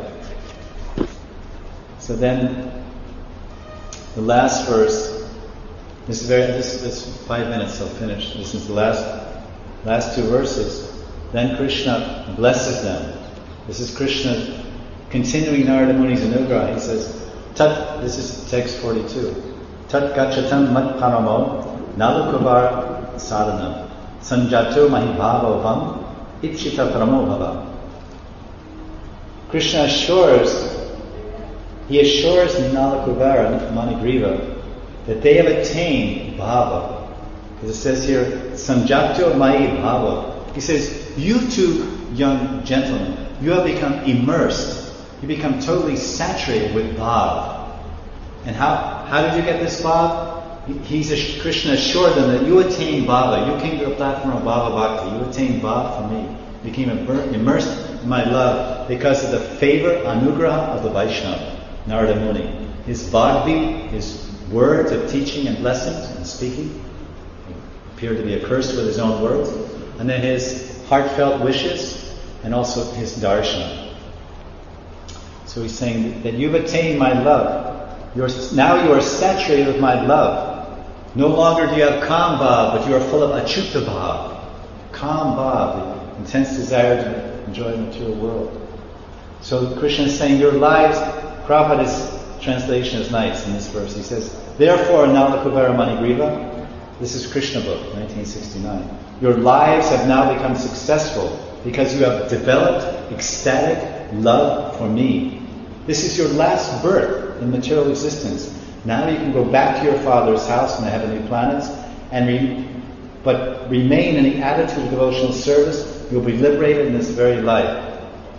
S1: So then, the last verse, this is very, this, this five minutes I'll finish. This is the last, last two verses. Then Krishna blesses them. This is Krishna continuing Narada Muni's anugraha. He says, Tat, this is text forty-two. Tat gachatam mat paramo nalukavar sadhanam sanjato mahibhava vam ipshita paramo bhava. Krishna assures, he assures Nalakuvara and Manigriva that they have attained bhava. Because it says here, Sanjato Mai Bhava. He says, you two young gentlemen, you have become immersed. You become totally saturated with bhav. And how, how did you get this bhav? He, he's, Krishna assured them that you attained bhava. You came to the platform of bhava bhakti. You attained bhav from me. You became immersed in my love because of the favor, anugraha of the Vaishnava, Narada Muni. His bhagvi, his words of teaching and blessings and speaking, appeared to be accursed with his own words, and then his heartfelt wishes, and also his darshan. So he's saying that you've attained my love. You're, now you are saturated with my love. No longer do you have kam bhav, but you are full of achyuta bhav. Kam bhav, the intense desire to enjoy the material world. So Krishna is saying your lives, Prabhupada's translation is nice in this verse. He says, therefore, Nalakuvara Manigriva, this is Krishna book, nineteen sixty-nine. Your lives have now become successful because you have developed ecstatic love for me. This is your last birth in material existence. Now you can go back to your Father's house in the heavenly planets, and re- but remain in the attitude of devotional service. You'll be liberated in this very life.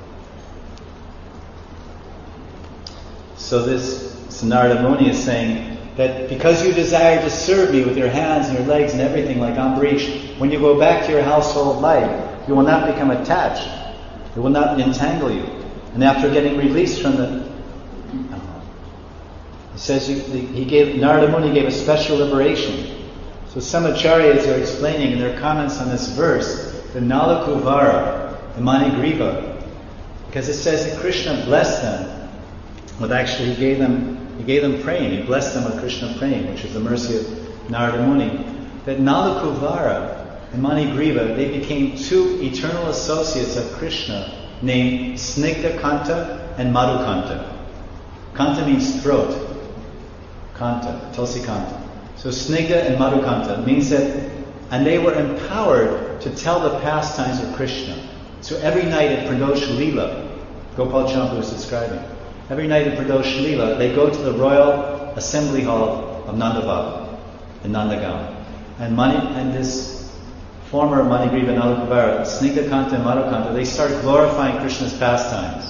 S1: So this Narada Muni is saying that because you desire to serve me with your hands and your legs and everything like Ambarish, when you go back to your household life, you will not become attached. It will not entangle you. And after getting released from the... It says he, he gave, Narada Muni gave a special liberation. So some acharyas are explaining in their comments on this verse, the Nalakuvara, the Manigriva, because it says that Krishna blessed them. But actually he gave them, he gave them praying, he blessed them with Krishna praying, which is the mercy of Narada Muni, that Nala Kuvara and Manigriva, they became two eternal associates of Krishna named Snigdha Kanta and Madhu Kanta. Kanta means throat. Kanta, Tulsi Kanta. So Snigdha and Madhu Kanta means that, and they were empowered to tell the pastimes of Krishna. So every night at Pradosh Leela, Gopal Champu is describing, every night at Pradosh Leela, they go to the Royal Assembly Hall of Nanda Baba in Nandagaon. And, Mani, and this former Manigriva Nalakuvara, Snigdha Kanta and Madhu Kanta, they start glorifying Krishna's pastimes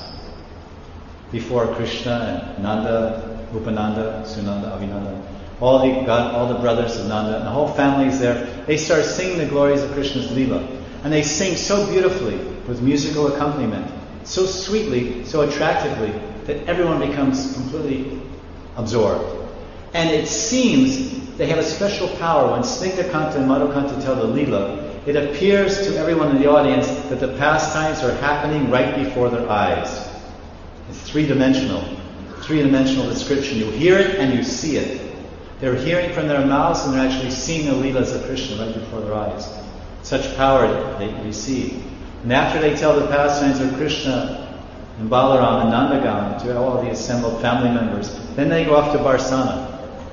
S1: before Krishna and Nanda, Upananda, Sunanda, Avinanda, all the God, all the brothers of Nanda, and the whole family is there. They start singing the glories of Krishna's Leela. And they sing so beautifully with musical accompaniment, so sweetly, so attractively, that everyone becomes completely absorbed. And it seems they have a special power. When Snigdha Kanta and Madhu Kanta tell the Leela, it appears to everyone in the audience that the pastimes are happening right before their eyes. It's three-dimensional, three-dimensional description. You hear it and you see it. They're hearing from their mouths and they're actually seeing the Leelas of Krishna right before their eyes. Such power they receive. And after they tell the pastimes of Krishna and Balaram and Nandagaon to all the assembled family members, then they go off to Barsana.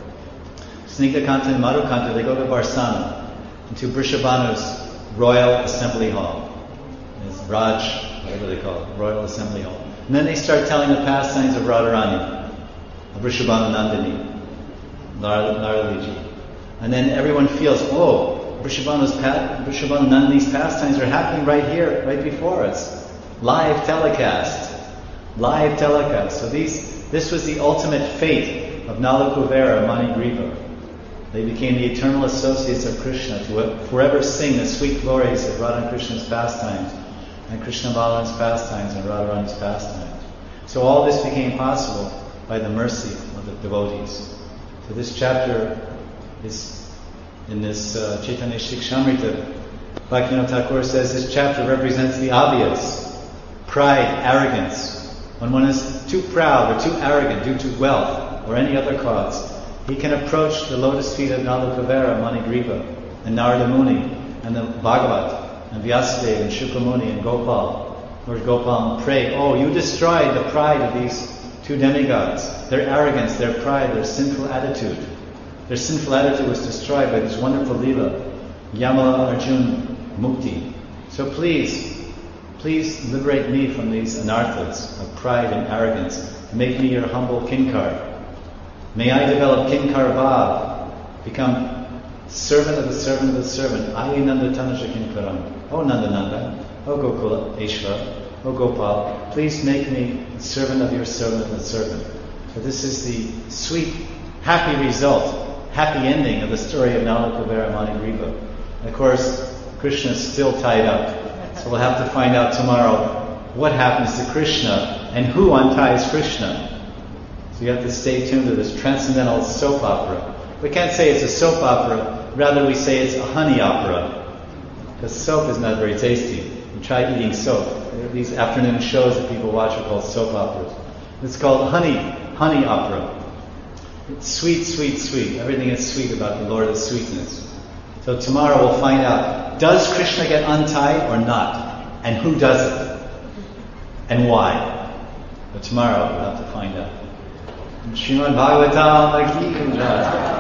S1: Snigdha Kanta and Madhu Kanta, they go to Barsana, into Vrishabhanu's Royal Assembly Hall. It's Raj, whatever they call it, Royal Assembly Hall. And then they start telling the pastimes of Radharani, of Vrishabhanu Nandini, Naraliji. And then everyone feels, oh, Vrishabhanu's pa- Vrishabhanu Nandini's pastimes are happening right here, right before us. Live telecast. Live telecast. So these, this was the ultimate fate of Nala Kuvera, Manigriva. They became the eternal associates of Krishna to forever sing the sweet glories of Radha and Krishna's pastimes, and Krishna Balaram's pastimes, and Radharani's pastimes. So all this became possible by the mercy of the devotees. So this chapter is in this uh, Chaitanya Shikshamrita. Bhaktivinoda Thakur says this chapter represents the obvious: pride, arrogance. When one is too proud or too arrogant due to wealth or any other cause, he can approach the lotus feet of Nala Kuvera, Manigriva, and Narada Muni, and the Bhagavat, and Vyasadeva, and Shukamuni, and Gopal, Lord Gopal, and pray, oh, you destroyed the pride of these two demigods, their arrogance, their pride, their sinful attitude. Their sinful attitude was destroyed by this wonderful Leela, Yamala Arjun Mukti. So please, please liberate me from these anarthas of pride and arrogance. Make me your humble kinkar. May I develop kinkar bhav, become servant of the servant of the servant. Ayi Nanda Tanaja Kinkaram. Oh Nanda Nanda, oh Gokula Ishvara, oh Gopal, please make me servant of your servant of the servant. So this is the sweet, happy result, happy ending of the story of Nala Kuvera Manigriva. Of course, Krishna is still tied up. So we'll have to find out tomorrow what happens to Krishna and who unties Krishna. So you have to stay tuned to this transcendental soap opera. We can't say it's a soap opera, rather we say it's a honey opera. Because soap is not very tasty. You try eating soap. There are these afternoon shows that people watch are called soap operas. It's called honey, honey opera. It's sweet, sweet, sweet. Everything is sweet about the Lord of sweetness. So tomorrow we'll find out, does Krishna get untied or not? And who does it? And why? But tomorrow we'll have to find out. Srimad Bhagavatam Ki Jai.